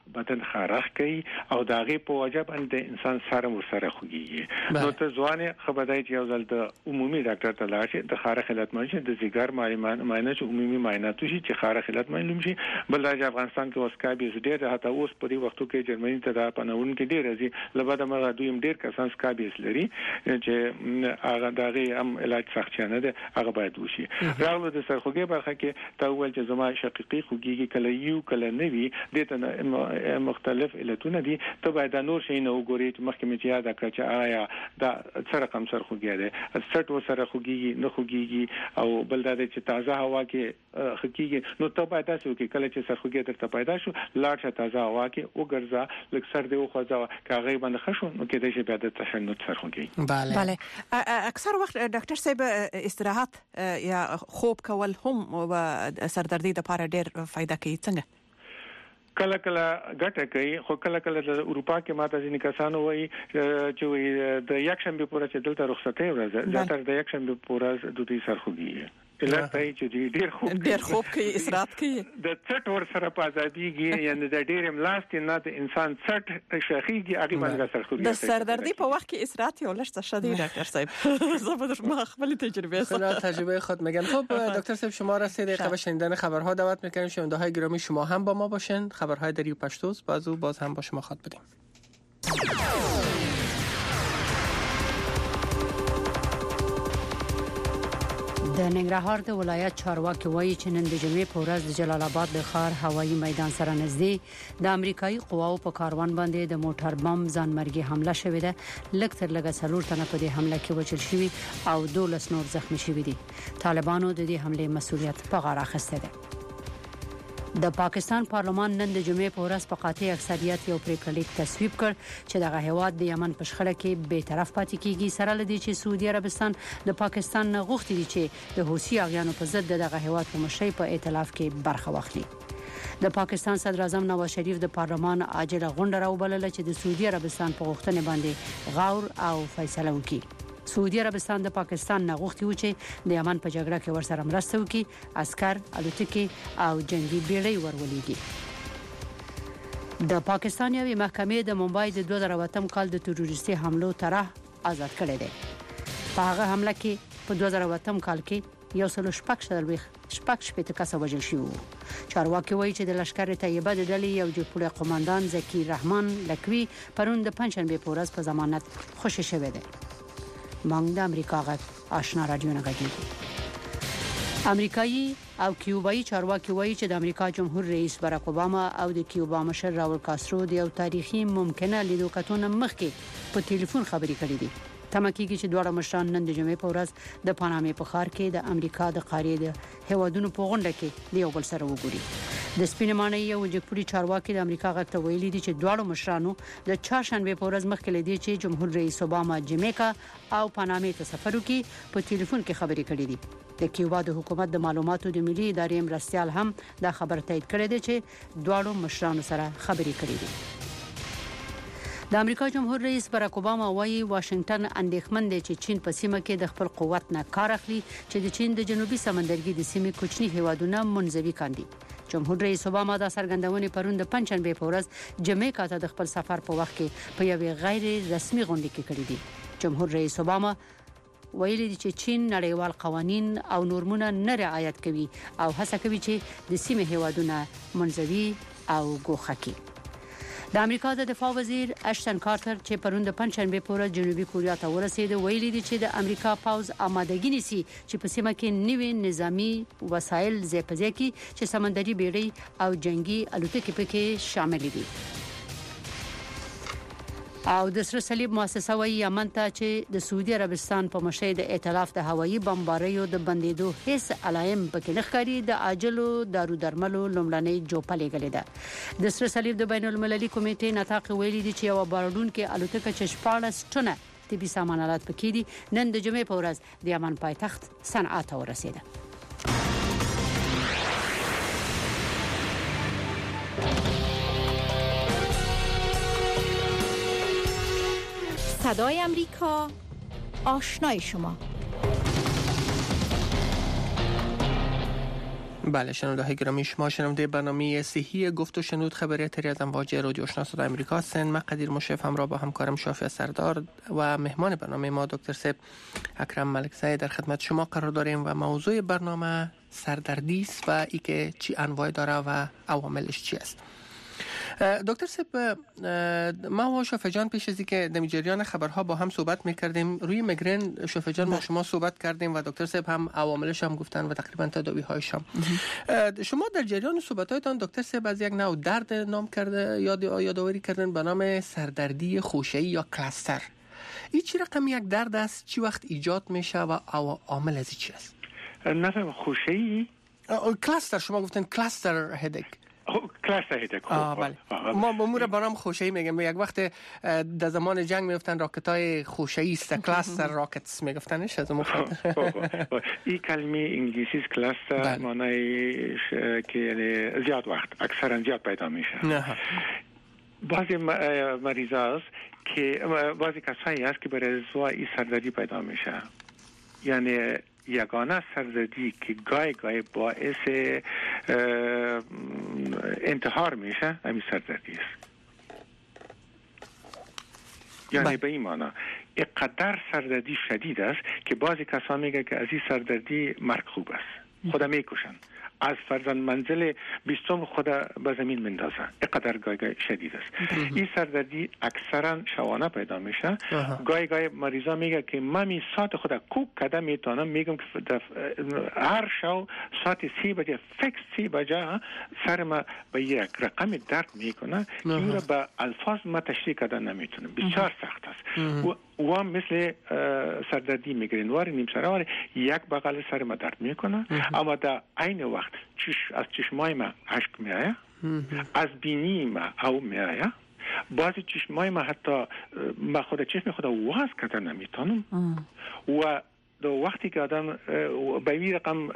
بدن خارخ کوي او داغه په وجه باندې انسان سره ورسره خوږي نو ته ځوانه خبردای چې یو ځل د عمومي ډاکټر ته لاړ شي د خارخ علت مانشه د زیګر معاینه چې عمومي معاینات شي چې خارخ علت معلوم شي بل راځي افغانستان کې وسکابي ډېر حتی اوس په دې وختو کې جرمني ته د پناون کې ډېر راځي لبا د مرغ دویم ډېر کسان سکابي لري چې هغه دغه هم علاج سخت نه ده هغه باید وشي راغلو د سرخوږي برخه کې ته ول چې زما شقيقي خوږي کله یو کله نوي دته مختلف علتونه دي ته باید نور شي نه وګوري چې مخکې مې یاد کړ چې آیا دا څه رقم سرخوږي ده څټ و سرخوږي نه خوږي او بل دا چې تازه هوا کې خوږي نو ته باید تاسو کې کله چې سرخوږي درته پیدا شو لاړ شه تازه هوا کې وګرځا لکه سر دی او خوځا کاغې باندې خشو نو کې د شي بیا د تشنج سرخوږي بله بله اکثر وخت ډاکټر صاحب استراحت یا خوب کول هم و سردردي د لپاره ډېر فائدہ کوي څنګه کله کله ګټه کوي خو کله کله د اروپا کې ماته ځینې کسانو وایي چې د یک شنبه پورې چې دلته رخصتي ورځ زیاتره د یک شنبه پورې د دې سرخوږي لکه چې ډیر خوب ډیر خوب کوي استراحت کوي د څټ ور سره پازاديږي یعنی د ډیر ملاست نه د انسان څټ شخيږي هغه باندې سرخوږي د سردردي په وخت کې استراحت یو لږ څه شدید ډاکټر صاحب زبردست ما خپل تجربه خدا تجربه خود میگم. خب دکتر صاحب شما را سه دقیقه به شنیدن خبرها دعوت میکنیم. شنونده های گرامی شما هم با ما باشین. خبرهای دری و پشتوز بازو باز هم با شما خواهد بدیم. د ننګرهار د ولایت چارواکي وایي چې نن د جمعې په ورځ د جلال آباد د ښار هوایي میدان سره نږدې د امریکایي قواو په کاروان باندې د موټر بم ځانمرګي حمله شوې ده. لږ تر لږه څلور تنه په دې حمله کې وژل شوي او دولس نور زخمی شوي دي. طالبانو د دې حمله مسؤلیت په غاړه اخیسته ده. د پاکستان پارلمان نن د جمعې په ورځ په قاطع اکثریت یو پریکړه لیک تصویب کړ چې دغه هیواد د یمن په شخړه کې به طرف پاتې کیږي. سره لدی چې سعودي عربستان د پاکستان نه غوښتي دي چې د حوثي اغیانو په ضد دغه هیواد په مشرۍ په ائتلاف کې برخه واخلي. د پاکستان صدر اعظم نواز شریف د پارلمان عاجله غونډه راوبلله چې د سعودي عربستان په غوښتنې باندې غور او فیصله وکړي. سعودي عربستان د پاکستان نه غوښتي و چې د یمن په جګړه کې ورسره مرسته وکړي، عسكر، الوتکې او جنگي بیړۍ ورولېږي. د پاکستان یوې محکمې د ممبای د دوه زره اتم کال د تروریستي حملو طرح آزاد کړی دی. په هغه حمله کې په دوه زره اتم کال کې یو سل شپږ شلويخ شپږ شپږ کسه وژل شوي. چارواکي وایي چې د لشکر طیبه د ډلې یو جوړ قوماندان ذکی رحمان لکوي پرون د پنځشنبه په ورځ په ضمانت خوشی شوی دی. مونږ د امریکا غږ آشنا رادیو نه غږیږو. امریکایي او کیوبایي چارواکي وایي چې د امریکا جمهور رئیس باراک اوباما او د کیوبا مشر راول کاسترو د یو تاریخي ممکنه لیدو کتون مخکې په ټلیفون خبرې کړې دي. تمه کېږي چې دواړه مشران نن د جمعې په ورځ د پانامې په ښار کې د امریکا د قارې د هیوادونو په غونډه کې د یو بل سره وګوري. د سپینمانه یو جګپوري چارواکي د امریکا غږ ته ویلي دي چې دواړو مشرانو د چهارشنبه په ورځ مخکې لیدي چې جمهور رئیس اوباما جمیکا او پانامې ته سفر وکړي په ټلیفون کې خبرې کړې دي. د کیوبا د حکومت د معلوماتو د ملي ادارې مرستيال هم دا خبر تایید کړی دی چې دواړو مشرانو سره خبرې کړې دي. د امریکا جمهور رئیس باراک اوباما وايي واشنگټن اندېښمن دی چې چین په سیمه کې د خپل قوت نه کار اخلي چې د چین د جنوبي سمندرګي د سیمې کوچني هیوادونه منځوي کاندي. جمهور رئیس اوباما دا څرګندونه پرون د پنځشنبه په ورځ جمیکا ته د خپل سفر په وخت کې په یوې غیر رسمي غونډه کې کړې دي. جمهور رئیس اوباما ویلي دي چې چین نړیوال قوانین او نورمونه نه رعایت کوي او هڅه کوي چې د سیمې هیوادونه منځوي او ګوښه کړي. د امریکا د دفاع وزیر اشتن کارتر چې پرون د پنځشنبه په ورځ جنوبي کوریا ته ورسید ویلي دي چې د امریکا پوز آمادګي نیسي چې په سیمه کې نوي نظامی وسایل زیپځي کی چې سمندري بیړۍ او جنگي الوتکې پکې شامل دي. او د سره صلیب مؤسسه وایي یمن ته چې د سعودي عربستان په مشرۍ د ائتلاف د هوایي بمباریو د بندیدو هیڅ علایم پکې نه ښکاري. د عاجلو دارو درملو لومړنۍ جوپه لګلې ده. د سره صلیب د بین المللي کمیټې نطاق ویلي دي چې یو باردون کې الوتکه چې شپاړس ټنه طبي سامانات پکې دي نن د جمعې په ورځ د یمن پایتخت صنعا ته ورسېده. صدای امریکا آشنای شما. بله شنونده های گرامی، شما شنونده برنامه صحی گفت و شنود خبری تری از امواج رادیو آشنا صدای آمریکا هستند. من قدیر مشرف همراه با همکارم شافی سردار و مهمان برنامه ما دکتر صاحب اکرم ملکزی در خدمت شما قرار داریم و موضوع برنامه سردردی است و ای که چی انواع داره و عواملش چی است. دکتر صاحب، ما و شافی جان پیش از اینکه در جریان خبرها با هم صحبت میکردیم روی میگرن، شافی جان با شما صحبت کردیم و دکتر صاحب هم عواملش هم گفتن و تقریبا تداوی‌هایش هم. شما در جریان صحبت‌هایتان دکتر صاحب از یک نوع درد نام کرده یاد یادآوری کردن به نام سردردی خوشه‌ای یا کلاستر. این چی رقم یک درد است؟ چی وقت ایجاد میشه و عامل از چی است؟ نفهم خوشه‌ای؟ کلاستر، شما گفتن کلاستر هدک. کلاستر هدک. آه بله. ما بموره برام خوشه‌ای میگم. یک وقت در زمان جنگ میگفتن راکت‌های خوشه‌ای است، کلاستر راکتس میگفتنش از اون خاطر. این کلمه انگلیسی کلاستر معنیش که یعنی زیاد وقت اکثرا زیاد پیدا میشه. بعضی مریضا است که بعضی کسایی هست که برای ازوا این سردردی پیدا میشه. یعنی یگانه سردردی که گای گای باعث انتحار میشه همین سردردی است. یعنی به این معنی اینقدر سردردی شدید است که بعضی کسان میگه که از این سردردی مرگ خوب است، خدا میکشن، از فرزند منزل بیستم خدا به زمین مندازه. اینقدر گای گای شدید است. این سردردی اکثرا شوانه پیدا میشه. گای گای مریضا میگه که من می ساعت خدا کوک کده میتونم، میگم که هر شو ساعت سی بجه فکس سی بجه سر ما به یک رقم درد میکنه که او را به الفاظ ما تشریح کده نمیتونم. بسیار سخت است. و و مثل سردردی میگرین واری نیم سرواری یک بغل سر ما درد میکنه، اما در عین وقت چش از چشمای ما اشک میآید، از بینی ما او میآید، بعضی چشمای ما حتی ما خود چشم خود واز کردن نمیتونم. و دو وقتی که آدم به این رقم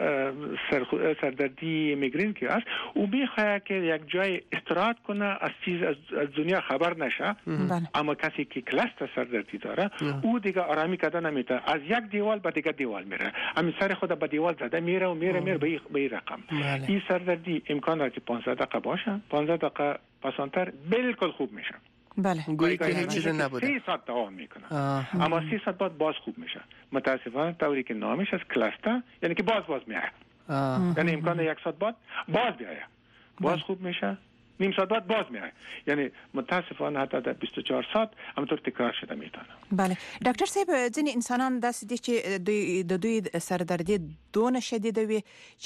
سردردی میگرین که است او میخواد که یک جای استراحت کنه، از چیز از دنیا خبر نشه. اما کسی که کلاستر سردردی داره او دیگه آرامی کردن نمیتونه، از یک دیوال به دیگه دیوال میره، همین سر خود به دیوال زده میره و میره میره به این رقم. این سردردی امکان داره که پانزده دقیقه باشه، پانزده دقیقه پسانتر بالکل خوب میشه. بله گویی که هیچ چیز نبوده. سی ساعت دوام میکنه. اما سی ساعت بعد باز خوب میشه. متاسفانه طوری که نامش از کلاستر یعنی که باز باز میاد. یعنی امکان یک ساعت بعد باز بیاید. باز خوب میشه. نیم ساعت بعد باز میاد. یعنی متاسفانه حتی در بیست و چهار ساعت همونطور تکرار شده میتونه. بله دکتر صاحب، ځینې انسانان داسې دي چې دوی د دوی سردردي دونه شدیده وي چې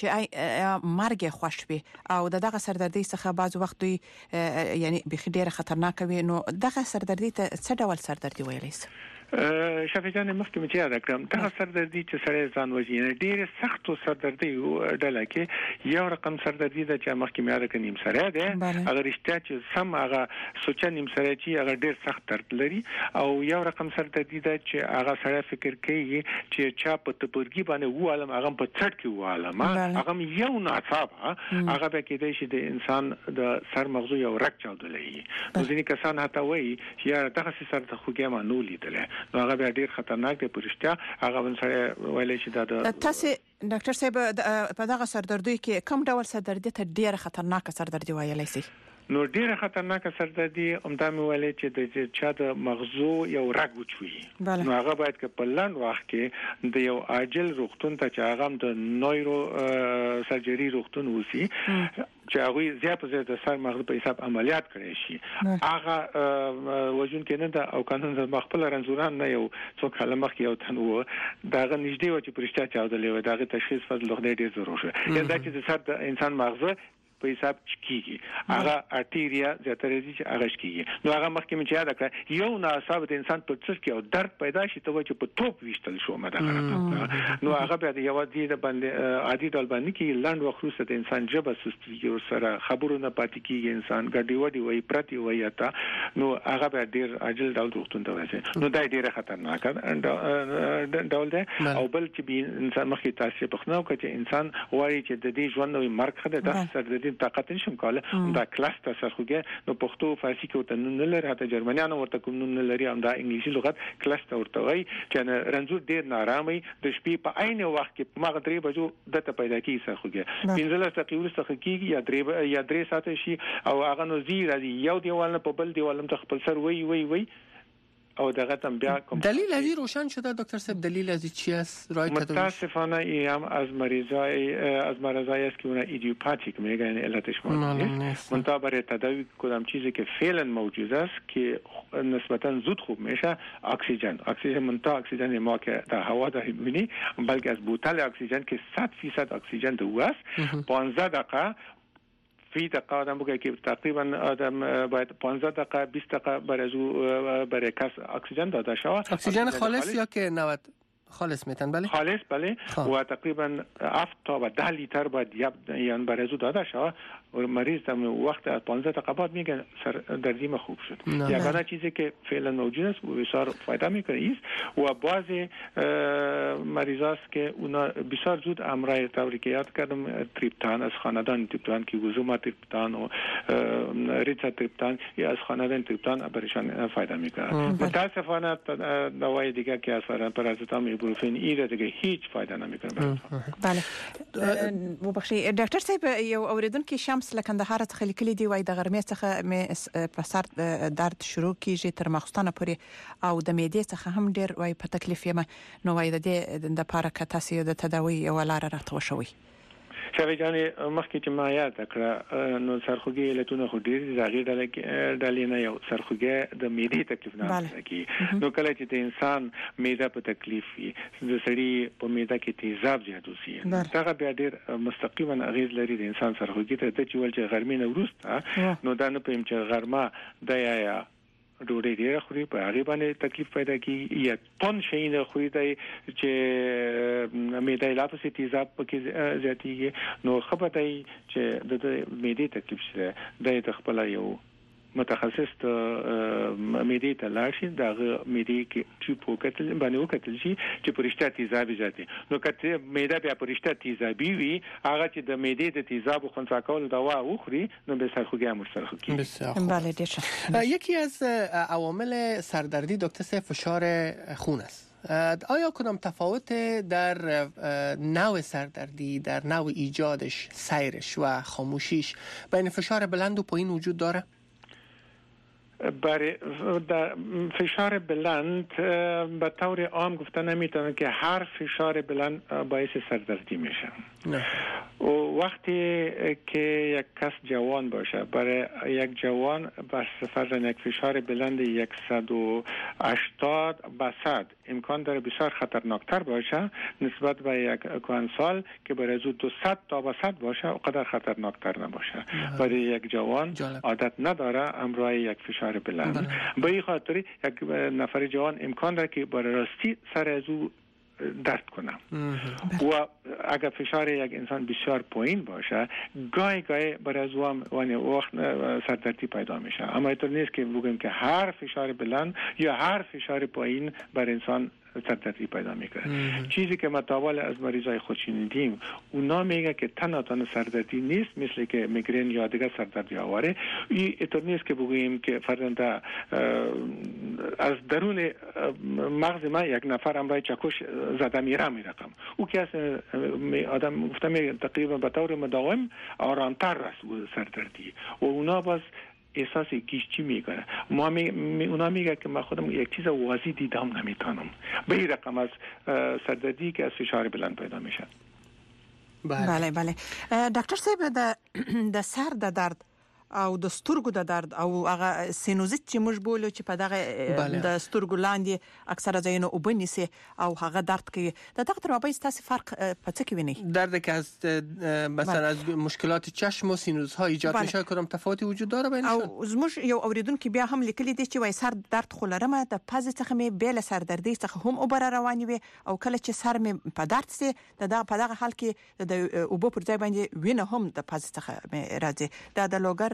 مرګ خوښ وي او دغه سردردي څخه بعض وخت دوی یعنی بخي ډیره خطرناک وي. نو دغه سردردي ته څه ډول سردردي ویلی شي؟ شافی جان مخکې مې یاد کړم دا سردردي چې سره ځان وژني ډېر سخت سردردي ډله کې یو رقم سردردي ده چې مخکې مې یاد کړم نیم سره ده، اگر رښتیا چې سم هغه سوچا نیم سره چې هغه ډېر سخت درد لري، او یو رقم سردردي ده چې هغه سره فکر کوي چې چا په تپرګي باندې وعلم هغه په څټ کې وعلم هغه یو ناڅاپ هغه به کې دی چې د انسان د سر مغزو یو رک چاودلې. نو ځینې کسان هته وایي چې یا دغه سر ته خوګه ما نو لیدل، نو هغه به ډیر خطرناک دی. پرشتیا هغه ونسره ویلې چې دا تاسو ډاکټر صاحب په دغه سردردي کې کوم ډول سردردي ته ډیر خطرناک سردردي ویلای شي؟ نو ډیره خطرناک سردردي همدا مې ویلې چې د چا د مغزو یو رګ وچوي. نو هغه باید که په لنډ وخت کې د یو عاجل روغتون ته چې هغه د نویرو سرجری روغتون وسی چې هغه زیات زیات د سر مغز په حساب عملیات کړي شي. هغه وژن کې نه د او قانون د مخبل رنزوران نه یو څو کلمه کې یو تن وو داغه نږدې و چې پرشتیا چاودلې و داغه تشخیص فضل خدای ډیر ضروري شو. یعنی دا چې د سر د انسان مغز په حساب کیږي هغه ارټیریا زیاتره دي چې هغه کیږي. نو هغه مخکې مې یاد کړ یو ناصاب د انسان په څیر کې او درد پیدا شي ته چې په توپ وشتل شو مده غره. نو هغه به یو دی د باندې عادي ډول باندې کې لاند وخت د انسان جبه سستي او سره خبرونه پاتې کیږي، انسان ګډي وډي وای پرتی وای اتا. نو هغه به ډیر عاجل ډول روغتون ته ورسي. نو دا ډیره خطرناک ډول ده. او بل چې انسان مخکې تاسو په خناو کې انسان وایي چې د دې ژوند نوې مرګ خده د سردردي دې طاقت نشم کوله دا کلاس ته سرخوږي نو پښتو فارسی کې ورته نه لري حتی جرمنیانو ورته کوم نه لري هم دا انګلیسي لغت کلاس ته ورته وایي چې رنځور ډیر نارامي د شپې په عین وخت کې په ماغه درې بجو دته پیدا کیږي سرخوږي پنځلس دقیقې وروسته کېږي یا درې یا درې ساعته شي او هغه نو زی راځي یو دیوال په بل دیوال ته خپل سر وای وای وای او دغه تم بیا کوم دلیل ازی روشن شده دکتر صاحب دلیل ازی چی است رای متاسفانه ای هم از مریضای از مرضایی است که اون ایدیوپاتیک میگن علتش معلوم نیست منتها برای تداوی کدام چیزی که فعلا موجود است که نسبتا زود خوب میشه اکسیژن اکسیژن منتها اکسیژن ما که در هوا داریم میبینی بلکه از بوتل اکسیژن که صد درصد اکسیژن دو است پانزده دقیقه فی دقیقه آدم بگه که تقریبا آدم باید پانزده دقیقه بیست دقیقه برای برای کس اکسیژن داده شود. اکسیژن خالص یا که نود خالص میتن بله خالص بله و تقریبا هفت تا و ده لیتر باید یعنی برای زو داده شود و مریض در وقت پانزده دقیقه بعد میگه سر دردی ما خوب شد. یگانه چیزی که فعلا موجود است و بسیار فایده میکنه است و بعضی مریضاست که اونا بسیار زود امرای طوری که یاد کردم تریپتان از خاندان تریپتان که گوزوما تریپتان و ریتا تریپتان یا از خاندان تریپتان برایشان فایده میکنه. متاسفانه دوای دیگه که از پارازیتام ایبروفین ایره دیگه هیچ فایده نمیکنه. بله وبخشي ډاکټر صاحب یو اوریدونکو شمس لکندهار څخه لیکلي دی وای د غرمې څخه مې په سر درد شروع کیږي تر مخستانه پورې او د معدې څخه هم ډیر وای په تکلیف یم نو وای د دې د پاره کتاسي د تداوی یو لار راته وشوي. شوی جانې مخکې چې ما یاد کړه نو سرخوږي علتونه خو ډېر دي هغې ډلې نه یو سرخوږی د معدې تکلیف نه راځي نو کله چې د انسان معده په تکلیف وي د سړي په معده کې تیزاب زیات وسي دغه بیا ډېر مستقیما اغېز لري د انسان سرخوږي ته چې ول چې غرمې نه وروسته نو دا نه پوهیم چې غرمه د یا ډوډۍ ډېره خوري په هغې باندې تکلیف پیدا کېږي یا تون شیونه خوري دی چې معده یې لا پسې تیزاب پکې زیاتېږي نو ښه به دی چې د معدې تکلیف شته دی د خپله یو متخصص ته معدې ته لاړ شي دغه معدې کې ټیوب وکتل باندې وکتل شي چې په رښتیا تیزاب زیاتې نو که معده بیا په رښتیا تیزابي وي هغه چې د معدې د تیزابو خنثی کولو دوا وخوري نو به سرخوږی هم ورسره ښه کېږي. بله ډېر ښه. یکی از عوامل سردردی دکتر صاحب فشار خون است. آیا کدام تفاوت در نوع سردردی در نوع ایجادش سیرش و خاموشیش بین فشار بلند و پایین وجود داره؟ برای در فشار بلند به طور عام گفته نمیتونه که هر فشار بلند باعث سردردی میشه. و وقتی که یک کس جوان باشه برای یک جوان بر فرض یک فشار بلند صد و هشتاد به صد امکان داره بسیار خطرناکتر باشه نسبت به یک کهنسال که برای زود دویست تا به صد باشه اونقدر خطرناکتر نباشه. برای یک جوان عادت نداره همراه یک فشار بلند به این خاطر یک نفر جوان امکان داره که برای راستی سر از او درد کنم و اگر فشار یک انسان بسیار پایین باشه گاهی گاهی برای از او هم وقت سردردی پیدا میشه اما اینطور نیست که بگیم که هر فشار بلند یا هر فشار پایین بر انسان سردردی پیدا میکنه. چیزی که متاول از مریضای خود شنیدیم اونا میگه که تنها تنها سردردی نیست مثل که میگرن یا دیگه سردردی آواره اینطور نیست که بگوییم که فرضاً از درون مغز ما یک نفر امرای چکش زده میره میرقم او که از آدم گفتم تقریبا به طور مداوم آرامتر رست سردردی و اونا باز احساس گیجی میکنه ما می, می اونا میگه که من خودم یک چیز واضح دیدم نمیتونم به این رقم از سردردی که از فشار بلند پیدا میشه. بله بله ډاکټر صاحب د د سر د درد او د سترګو د درد او هغه سینوزیت چې موږ بولو چې په دغه د سترګو لاندې اکثره ځایونه وبنيسي او هغه درد کوي د دغه تر مابین تاسو فرق په څه کې وینئ؟ درد که از مثلا از مشکلات چشم و سینوزها ایجاد میشه کدام تفاوتی وجود داره بینشون؟ او زموږ یو اوریدونکو بیا هم لیکلي دي چې وای سر درد خو لرم د پزې څخه مې بیل سر دردي څخه هم اوبر رواني وي او کله چې سر مې په درد سي د په دغه حال کې د اوبو پر ځای باندې وینه هم د پزې څخه راځي دا د لوګر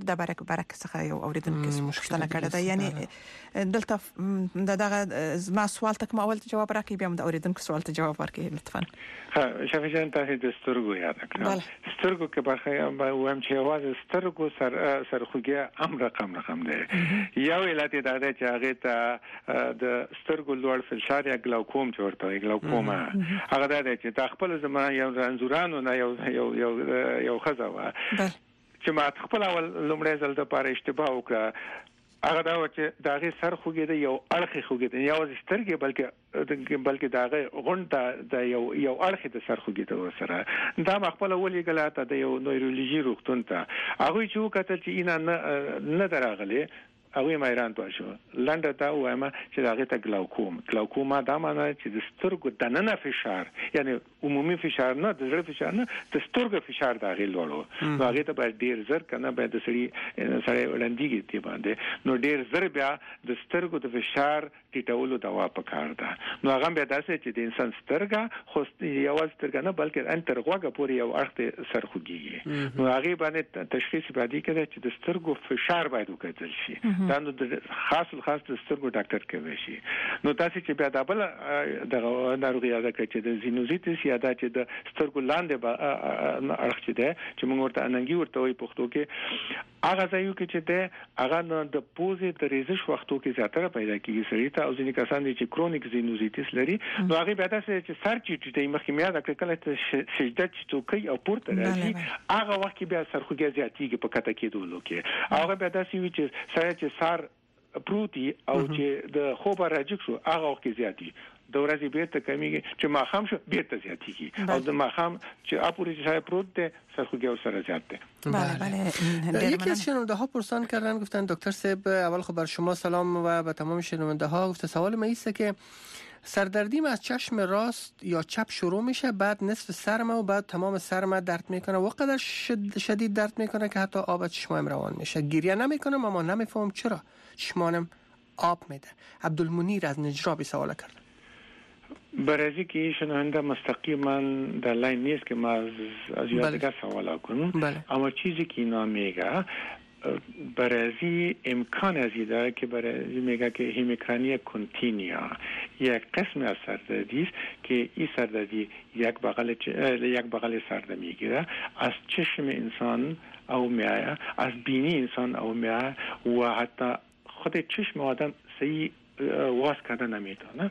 ډاکټر د برک برک څخه یو اوریدونکو پوښتنه کړې ده، یعنی دلته دغه زما سوال ته کوم اول جواب راکړي بیا د اوریدونکو سوال ته جواب ورکړي لطفا. ها شفیع جان تاسو د سترګو یاد کړئ. سترګو کې برخه به وایم چې واز سترګو سر سرخوږی هم رقم رقم دی. یو علت دا دی چې هغه ته د سترګو لوړ فشار یا ګلاوکوم چورته وي. ګلاوکوما هغه دا دی چې خپل زمانه یو رنزورانو نه یو یو یو یو خزاوه چې ما خپل اول لومړی ځل د پاره اشتباه وکړه. هغه دا چې داغه سر خوګې د یو اړخ خوګې د یو سترګې بلکې بلکې داغه غونډه د یو یو اړخ د سر خوګې ته سره دا خپل ولې غلاته د یو نویرولوژي روغتون ته هغه چې وکړه چې نه نه دراغله هغه مېران پښه شو. لنډه تا وایم چې هغه ته ګلاوکوم ګلاوکوما دا معنی چې د سترګو د نننه فشار یعنی عمومي فشار نه د زړه فشار نه د سترګو فشار دا غي لوړو. نو هغه ته باید ډیر زر کنه باید د سړي سره وړاندېږي تی باندې نو ډیر زر بیا د سترګو د فشار ټیټولو دوا پکار ده. نو هغه به داسې چې د انسان سترګه خو یو سترګه نه بلکې ان تر غوږه پورې یو اړخ سر خوږي. نو هغه باندې تشخیص باندې کړي چې د سترګو فشار باید وکړل شي. دا نو د خاص خاص د سترګو ډاکټر کوي شي. نو تاسو چې بیا د بل د ناروغي یاد کړئ چې د زینوزیټس یا د چې د سترګو لاندې اړخ چې ده چې موږ ورته اننګي ورته وي پښتو کې هغه ځایو کې چې ده هغه د پوزې د ریزش وختو کې زیاتره پیدا کیږي سړی ته او ځینې کسان دي چې کرونیک زینوزیټس لري. نو هغه بیا تاسو چې سر چې د مخکې یاد کړئ کله چې سجده چې توکي او پورته راځي هغه وخت بیا سرخوږی زیاتیږي په کته کې دولو کې هغه بیا تاسو چې سړی چې سر پروتي او چې د خوب راځي شو هغه وخت زیاتی د ورځې بیرته کمیږي چې ما خام شو بیرته زیاتیږي او د ما خام چې اپوری چې پروت ده سرخوږی سره زیات ده. بله بله. یکی از شنونده ها پرسان کردن گفتن دکتر صاحب اول خب بر شما سلام و به تمام شنونده ها. گفته سوال ما ایسته که سردردیم از چشم راست یا چپ شروع میشه بعد نصف سرم و بعد تمام سرم درد میکنه و قدر شد شدید درد میکنه که حتی آب چشمایم روان میشه. گریه نمیکنم اما نمیفهم چرا چشمانم آب میده. عبدالمنیر از نجرابی سوال کرد. برای که شنونده مستقیما در لاین نیست که ما از از یادگار سوال کنم بله. اما چیزی که اینا میگه برای امکان ازی داره که برای میگه که هیمیکرانی کنتینیا یک قسم از سردردی است که این سردردی یک بغل یک بغل سرده میگیره از چشم انسان او میایه از بینی انسان او میایه و حتی خود چشم آدم صحیح واس کردن نمیتونه.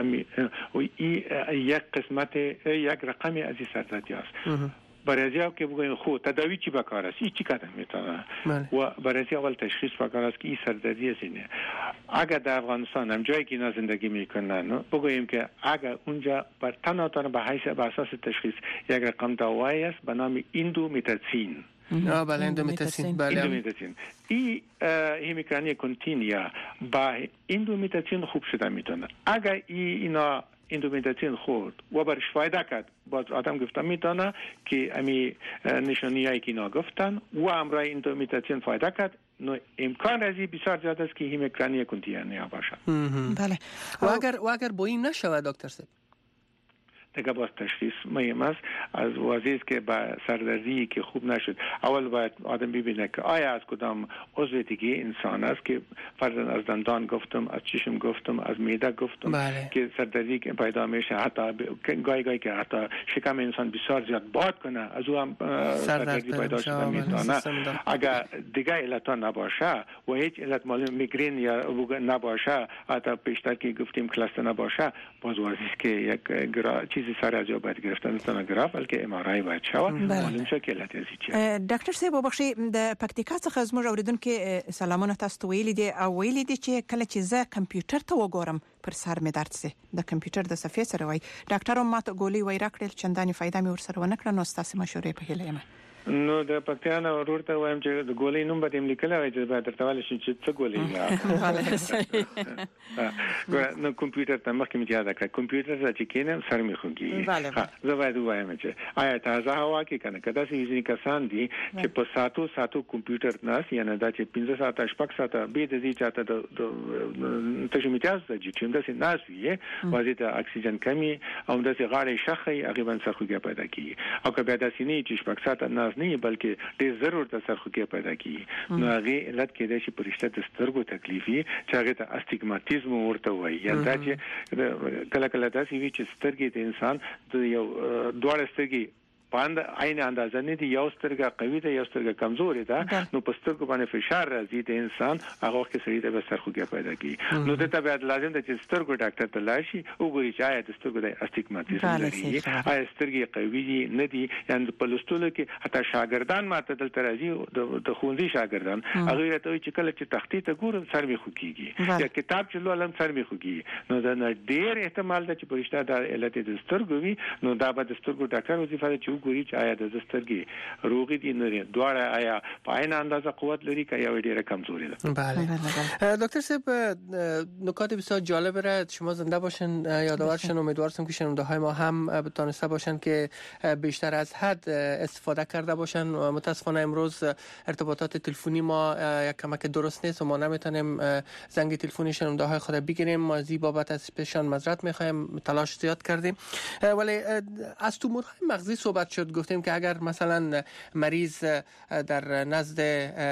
و این یک قسمت یک رقمی از این سردردی است. برای از که بگویم خود تداوی چی بکار است این چی کردن میتونه و برای اول تشخیص بکار است که این سردردی است. اینه اگر در افغانستان هم جایی که اینا زندگی میکنن بگوییم که اگر اونجا بر تنها تنها به حیث به اساس تشخیص یک رقم دوایی است به نام ایندومتاسین. آه بله ایندومتاسین. بله ایندومتاسین. این هیمیکرانی کنتینیا با ایندومتاسین خوب شده میتونه. اگر ای اینا ایندومتاسین خورد و برش فایده کرد باز آدم گفتن میتونه که امی نشانیایی که اینا گفتن و امرای ایندومتاسین فایده کرد نو امکان ازی بسیار زیاد است که هیمیکرانی کنتینیا باشه. بله. و اگر و اگر با این نشود دکتر صاحب دیگه باز تشخیص مهم است. از واضحه است که با سردردی که خوب نشد اول باید آدم ببینه که آیا از کدام عضو دیگه انسان است که فرضاً از دندان گفتم از چشم گفتم از معده گفتم بله. که سردردی که پیدا میشه حتی گاهی گاهی که حتی شکم انسان بسیار زیاد باد کنه از او هم سردردی پیدا شده میتونه. اگر دیگه علتا نباشه و هیچ علت مال میگرین یا نباشه حتی پیشتر که گفتیم کلاستر نباشه باز واضحه است که یک چیزی سر از یا باید گرفتن نتونه گرفت بلکه ام آر آی باید شود معلوم شد که علت ازی چیه. ډاکټر صاحب وبخښي د پکتیکا څخه زموږ اوریدونکو سلامونه تاسو ته ویلي دي او ویلي دي چې کله چې زه کمپیوټر ته وګورم پر سر مې درد سي د کمپیوټر د صفحې سره وای ډاکټر ماته ګولۍ وای راکړل چندانې فائدہ مې ورسره ونه کړ نو تاسو مشورې په هیله یم. نو د پکتیان ورور ته وایم چې د ګولۍ نوم به دې لیکل وای چې به درته ول شي چې څه ګولۍ یا نو کمپیوټر ته مخکې مې یاد کړ کمپیوټر چې کینم سر مې خوږي. ها زه باید وایم چې آیا تازه هوا کې کنه کدا چې ځینې کسان دي چې په ساتو ساتو کمپیوټر ناس یا نه دا چې پنځه ساعته شپږ ساعته به د دې چاته د تجربه د چې چې د ناس وي وځي د اکسیجن کمی او د غاړې شخې هغه باندې سر خوږي پیدا کیږي او که بیا د سینې چې شپږ ساعته ناس ناز نه بلکې ډېر ضرور د سرخوږي پیدا کیږي نو هغه علت کې د شي پرشته د سترګو تکلیفي چې هغه ته استګماتیزم ورته وایي یا دا چې کله کله داسې وي چې سترګې د انسان د یو دوه سترګې باند عین اندازه نه دی یو سترګه قوي ده یو سترګه کمزوري ده نو په سترګو باندې فشار راځي د انسان هغه کې سړي د سرخوږي پیدا کیږي نو د طبيعت لازم ده چې سترګو ډاکټر ته لاړ شي وګوري چې آیا د سترګو د استګماتیزم لري آیا سترګې قوي دي نه دي یعنی په لستلو کې حتی شاګردان ماته دلته راځي د خوندي شاګردان هغه ته چې کله چې تختی ته ګورم سر می خوکیږي یا کتاب چې لولم سر می خوکیږي نو دا ډېر احتمال ده چې پرشته د علت د سترګو وي نو دا به د سترګو ډاکټر وظیفه ده چې ګوري چې آیا د سترګې روغې دي نه دواړه آیا په عین اندازه قوت لري که یا ډیره کمزوري ده. بله دکتر صاحب نکات بسیار جالب را شما زنده باشن یادآور شن امیدوار هستم که شنونده های ما هم بتونسته باشن که بیشتر از حد استفاده کرده باشن. متاسفانه امروز ارتباطات تلفنی ما یک کمک درست نیست و ما نمیتونیم زنگ تلفنی شنونده های خود بگیریم. ما از این بابت از پیشان معذرت میخوایم تلاش زیاد کردیم. ولی از تومورهای مغزی صحبت شد گفتیم که اگر مثلا مریض در نزد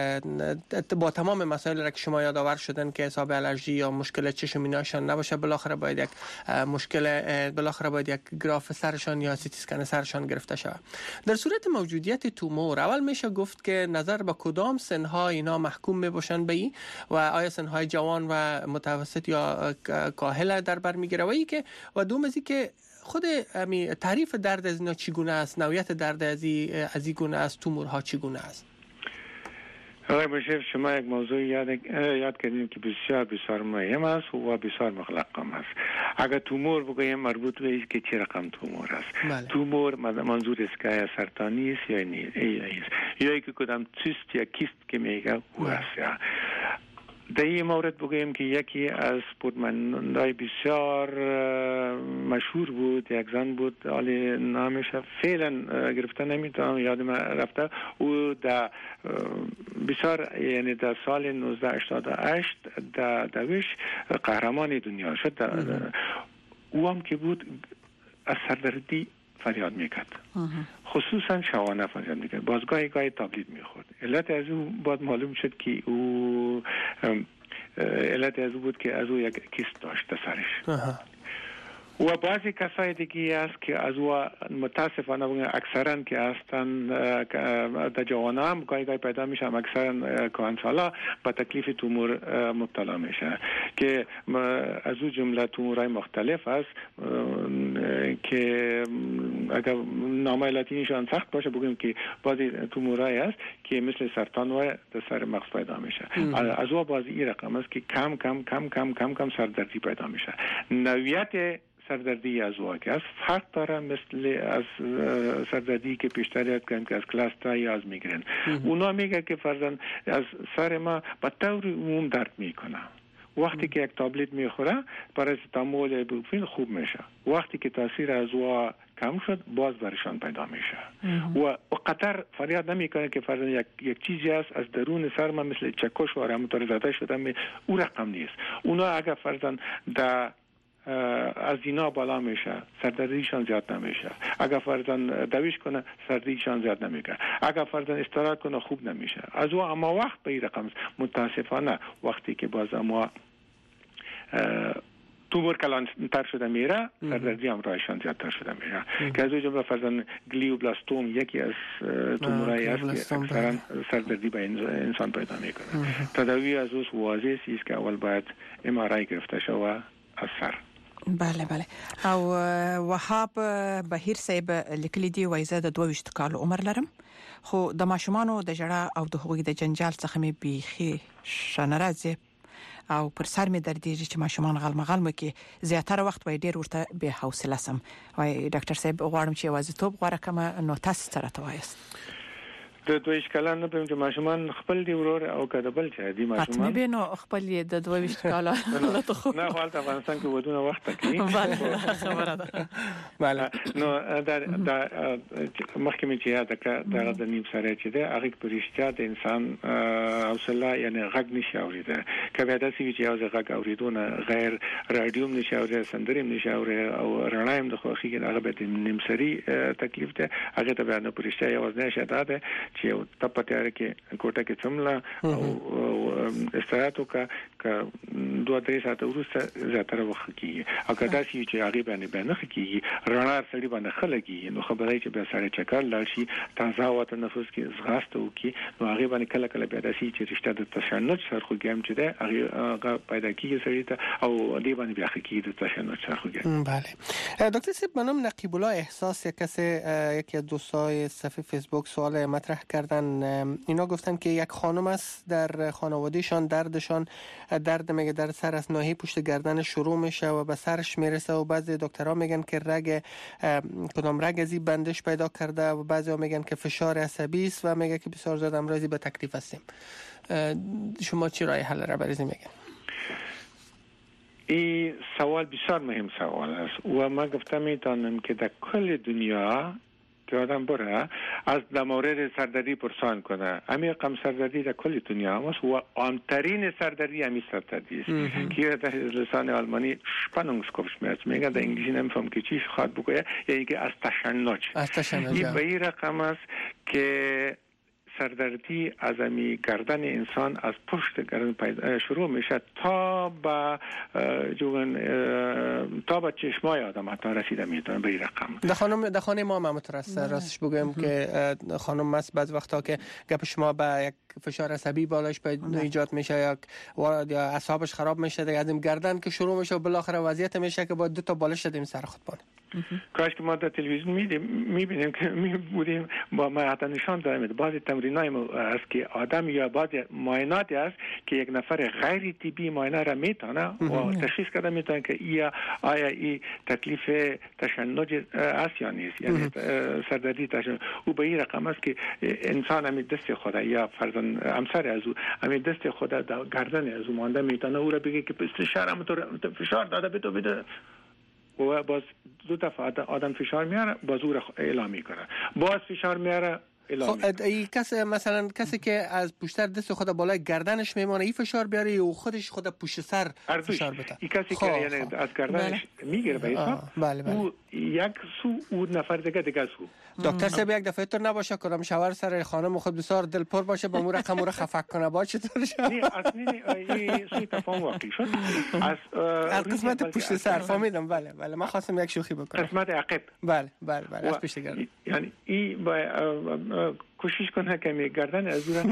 با تمام مسائل را که شما یادآور شدن که حساب الرژی یا مشکل چشم ایناشان نباشه بالاخره باید یک مشکل بالاخره باید یک گراف سرشان یا سی تی اسکن سرشان گرفته شود. در صورت موجودیت تومور اول میشه گفت که نظر به کدام سنها اینا محکوم میباشن به این و آیا سنهای جوان و متوسط یا کاهل در بر میگیره و ای که و دوم از که خود امی تعریف درد از اینا چگونه است نوعیت درد از این از این گونه است تومورها چگونه است؟ آقای بشیر شما یک موضوع یاد یاد کردین که بسیار بسیار مهم است و بسیار مخلق هم است. اگر تومور بگویم مربوط به که چه رقم تومور است. بله. تومور منظور است که سرطانی است یا نیست یا اینکه کدام سیست یا کیست که میگه او است. در این مورد بگویم که یکی از پودمندای بسیار مشهور بود یک زن بود حالی نامش فعلا گرفته نمیتونم یادم رفته او در بسیار یعنی در سال نوزده هشتاد و هشت در دویش قهرمان دنیا شد. او هم که بود از سردردی فریاد میکرد خصوصا شبانه فریاد میکرد باز گاهی گاهی تابلیت میخورد. علت از او بعد معلوم شد که او علت از او بود که از او یک کیست داشت سرش و بعضی کسای دیگه است که از او متاسفانه اکثرا که هستن در جوانان هم گاهی گاهی پیدا میشه اکثرا کهنسالا با تکلیف تومور مبتلا میشه که از او جمله تومورهای مختلف است که اگر نام لاتینیشان سخت باشه بگیم که بعضی تومورهای است که مثل سرطان و در سر مغز پیدا میشه. از او بعضی این رقم است که کم کم کم کم کم کم سردردی پیدا میشه. نوعیت سردردی از واقع است فرق داره مثل از سردردی که پیشتر یاد کردیم که از کلاستر یا از میگرن. اونا میگه که فرضاً از سر ما به طور عموم درد میکنه. وقتی که یک تابلت میخوره پاراسیتامول یا ایبوپروفن خوب میشه. وقتی که تاثیر از وا کم شد باز برشان پیدا میشه و قطر فریاد نمیکنه که فرضاً یک یک چیزی است از درون سر ما مثل چکش و همونطور زده شده او رقم نیست. اونا اگر فرضاً در از اینا بالا میشه سردردیشان زیاد نمیشه. اگر فرضاً دویش کنه سردیشان زیاد نمیشه. اگر فرضاً استراحت کنه خوب نمیشه. از او اما وقت به این رقم متاسفانه وقتی که باز اما تومور کلانتر شده میره سردردی هم رایشان زیادتر شده میره که از او جمله فرضاً گلیوبلاستوم یکی از تومورایی است که اکثرا سردردی به انسان پیدا میکنه. تداوی از او واضح است که اول باید ام آر آی گرفته شود از سر. بله بله او وهاب بهیر صاحب لیکلی دی وایزه د دوه ویشت کال عمر لرم خو د ماشومانو د جړه او د حقوقي د جنجال څخه می بيخي شنرازه او پر سر می دردیږي چې ماشومان غلمغل مو کې زیاتره وخت وای ډیر ورته به حوصله سم وای ډاکټر صاحب غواړم چې وازیتوب غوړه کما نو تاسو سره توایست. د دوه کلان په چې ماشومان خپل دی ورور او کډبل چې دی ماشومان حتمی بینو خپل د دوه کاله نه خپل افغانستان کې ودونه وخت کې بله خبره ده بله نو دا د محکمې چې یاد کړه د نیم سره چې ده هغه په رښتیا د انسان حوصله یعنی غږ نشي اوریدل کله دا چې یو غږ اوریدونه غیر رادیو نشي اوریدل سندریم نشي اوریدل او رڼا هم د خوخي کې هغه به نیم سری تکلیف ده هغه ته بیان په رښتیا یو ځنه شته ده چې یو تپټیار کې کوټه کې څملا او استراحت وکړه ک دوه درې ساعت وروسته زیاتره وخت کیږي او کدا چې هغه باندې باندې کیږي رڼا سړي باندې خلګي نو خبره چې به سره چکر لاړ شي تازه او تنفس کې زغاسته وکي نو هغه باندې کله کله بیا داسي چې رښتیا د تشنج سرخوږی هم چې ده هغه پیدا کیږي سړي ته او دې باندې بیا کیږي د تشنج سرخوږی. بله دکتر صاحب منم نقیب الله احساس یک کسی یکی از دوستای صفحه فیسبوک سوال مطرح کردن، اینا گفتن که یک خانم است در خانوادهشان دردشان درد میگه در سر از ناحیه پشت گردن شروع میشه و به سرش میرسه و بعضی دکترها میگن که رگ کدام رگ ازی بندش پیدا کرده و بعضی ها میگن که فشار عصبی است و میگه که بسیار زیاد امراضی به تکلیف هستیم. شما چی رای حل را بریزی میگن؟ این سوال بسیار مهم سوال است و ما گفتم میتونم که در کل دنیا که آدم بره از در مورد سردردی پرسان کنه همین رقم سردردی در کل دنیا هست و عامترین سردردی همین سردردی است که در لسان آلمانی شپانونگسکوپشمرز میگن، در انگلیسی نمیفهم که چیش خواهد بگوید، یعنی که از تشنج. از تشنج این به این رقم است که سردردی از امی گردن انسان از پشت گردن شروع میشه تا با جوان تا با چشمای آدم حتی رسیده میتونه به این رقم. در خانم در خانه ما مترس راستش بگویم که خانم مس بعض وقتا که گپ شما با یک فشار عصبی بالاش پیدا ایجاد میشه یا یا اعصابش خراب میشه دیگه از این گردن که شروع میشه و بالاخره وضعیت میشه که با دو تا بالش دادیم سر خود بانه. کاش که ما در تلویزیون میبینیم که میبودیم با ما حتی نشان داریم بعضی تمرینای ما است که آدم یا بعضی معایناتی است که یک نفر غیر طبی معاینه را میتونه و تشخیص کرده میتونه که یا آیا این تکلیف تشنج است یا نیست، یعنی سردردی تشنج. او به این رقم است که انسان همین دست خود یا فرزن همسر از او همین دست خود در گردن از او مانده میتونه او را بگه که فشار هم تو فشار داده به تو بده و باز دو دفعه آدم فشار میاره باز او را اعلام میکنه، باز فشار میاره اعلام خب ای کسی مثلا کسی که از پشت دست خود بالای گردنش میمونه این فشار بیاره یا خودش خود پشت سر فشار بده؟ این کسی که یعنی از گردنش میگیره به حساب بله بله. او یک سو او نفر دیگه دیگه سو. دکتر صاحب یک دفعه تو نباشه کنم شوهر سر خانم خود بسیار دلپر باشه با مو رقم رو خفق کنه با چطور شه؟ نه اصلا این سوی تفاهم واقعی شد از از قسمت پشت سر فهمیدم. بله بله من خواستم یک شوخی بکنم. قسمت عقب. بله بله بله از پشت گردن. یعنی این با کوشش کنه که می گردن از اون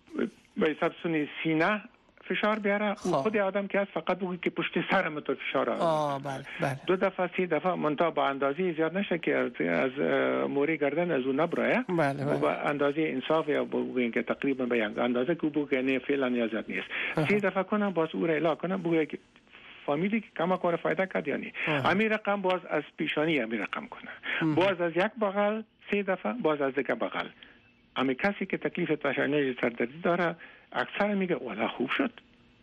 به حساب سونی سینه فشار بیاره و خود آدم که از فقط بگوی که پشت سر متو فشار آه بله بله. دو دفعه سی دفعه منتها با اندازه زیاد نشه که از موری گردن از اون نبره بله بله. و با اندازه انصاف یا بگوین که تقریبا به یک اندازه که بگوی نه فعلا نیازت نیست سی دفعه کنه باز او را اعلام کنه بگوی که فامیلی که کما کار فایده کرد یا نه همین رقم باز از پیشانی همین رقم کنه باز از یک بغل سی دفعه باز از دیگه بغل. اما کسی که تکلیف تشنج سردردی داره اکثر میگه والا خوب شد،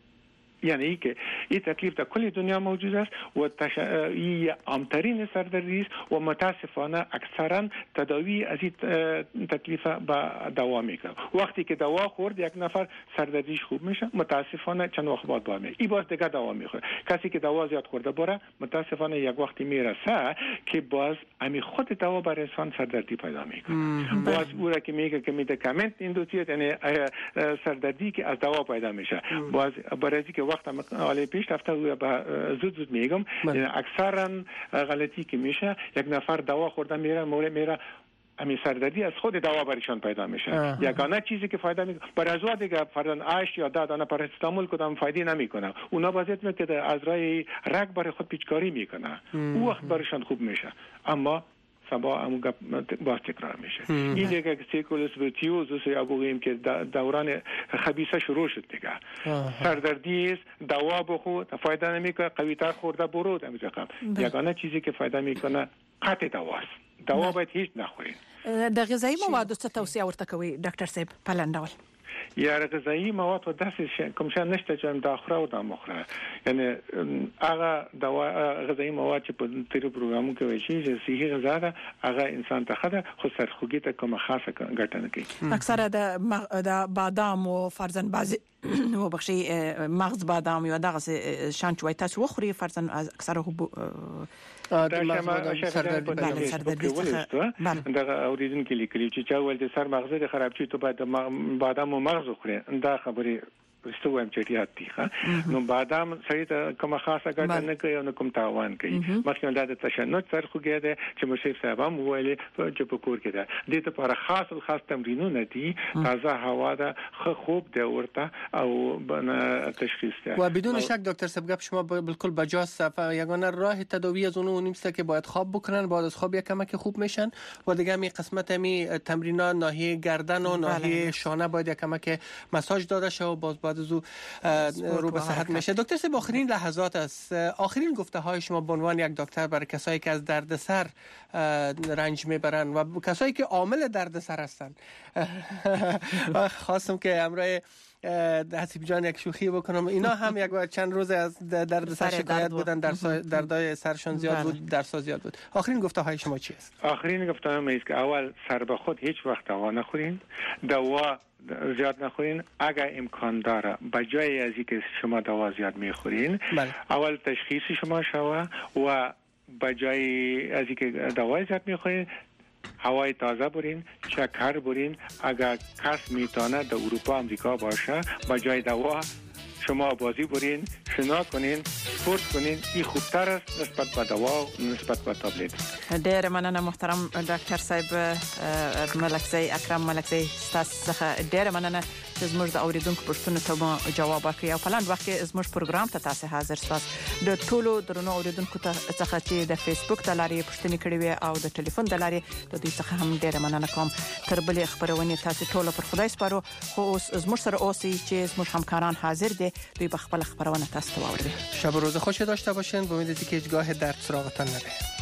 یعنی ای که این تکلیف در کل دنیا موجود است و تش... این عامترین سردردی است و متاسفانه اکثرا تداوی از این تکلیف با دوا میکنه. وقتی که دوا خورد یک نفر سردردیش خوب میشه متاسفانه چند وقت بعد با میره این باز دیگه دوا میخوره. کسی که دوا زیاد خورده بره متاسفانه یک وقتی میرسه که باز امی خود دوا بر انسان سردردی پیدا میکنه. باز او را که میگه که مدیکامنت ایندوسیت یعنی سردردی که از دوا پیدا میشه. باز برای که وقت حالا پیش رفته و با زود زود میگم یعنی اکثرا غلطی که میشه یک نفر دوا خورده میره موره میره همین سردردی از خود دوا برایشان پیدا میشه. یگانه چیزی که فایده میکنه برای از دیگه فرضاً آش یا دادن پاراستامول کدام فایده نمیکنه اونا بازیت میکنه از رای رگ برای خود پیچکاری میکنه او وقت برایشان خوب میشه اما سبا همون باز تکرار میشه. این دیگه سیکولوس ویتیوزوس یا بگوییم که دوران خبیثه شروع شد دیگه. سردردی است دوا بخور فایده نمیکنه قوی‌تر خورده برو دمیزقم. یگانه چیزی که فایده میکنه قطع دواست. دوا باید هیڅ نخورین. د غذایی موادو څه توصیه ورته کوي ډاکټر صاحب په لاندول؟ یا غذایی مواد و داسې کوم څه نشته چې دا خوره او دا مخوره، یعنی هغه دوا غذایی مواد چې په تیر پروګرامو کې وایي چې صحي غذا ده هغه انسان ته خده خو سرخوږي ته کومه خاصه ګټه نه کوي. اکثره د د بادام او فرزن بعضی و بخشی مغز بادام یا دغه شان چې وای تاسو وخوري فرزن اکثره دا شمه سردردی سردردی دا اوریدونکو لیکلي چې چا ول د سر مغز خراب شي ته باید بادام او مغز وخوري. دا خبره رښتوم چې یاد دي ښه. نو بادام سړی ته کومه خاصه ګټه نه کوي او نه کوم تاوان کوي. مخکې دا د تشنج سرخوږی ده چې مشرف صاحب هم ویلي چې په کور کې ده د دې لپاره خاص خاص تمرینونه دي. تازه هوا ده، خوب ده ورته او تشخیص ده. و بدون شک دکتر صاحب گپ شما بالکل بجاست. یگانه راه تداوی از اون نیست که باید خواب بکنن، بعد از خواب یک کمک خوب میشن و دیگه می قسمت می تمرینات ناحیه گردن و ناحیه شانه باید یک کمک مساج داده شه و باز بعد از رو به صحت میشه. دکتر صاحب آخرین لحظات است، آخرین گفته های شما به عنوان یک دکتر برای کسایی که از دردسر رنج میبرن و کسایی که عامل دردسر هستن. خواستم که امروز حسیب جان یک شوخی بکنم، اینا هم یک چند روز از دردسر شکایت بودن، در دردای سرشون زیاد بود، درسا زیاد بود. آخرین گفته های شما چی است؟ آخرین گفته های است که اول سر به خود هیچ وقت دوا نخورین، دوا زیاد نخورین. اگر امکان داره بجای از اینکه شما دوا زیاد میخورین بله. اول تشخیص شما شوه و بجای از اینکه دوا زیاد میخورین هوای تازه برین، شکر برین. اگر کس میتونه در اروپا امریکا باشه بجای دوا شما بازی برین، شنا کنین، سپورت کنین. این خوبتر است نسبت به دوا و نسبت به تابلت. ډیر مننه محترم ډاکټر صاحب ملکزی اکرم ملکزی، تاسو څخه ډیر مننه چې زموږ د اوریدونکو پوښتنو ته جواب ورکړی او په لاند وخت کې زموږ پروګرام ته تاسو حاضر شوست. د ټولو درنو اوریدونکو څخه چې د فیسبوک د لارې پوښتنې کړې وي او د ټلیفون د لارې د دوی څخه هم ډیر مننه کوم. تر بلې خبرونه تاسو ټول پر خدای سپارو. خو اوس زموږ سره اوسئ چې زموږ همکاران حاضر دي، دوی به خپل خبرونه تاسو ته واوروي. شب و روز خوش داشته باشین. با امید اینکه هیچ گاه درد سراغتان نره.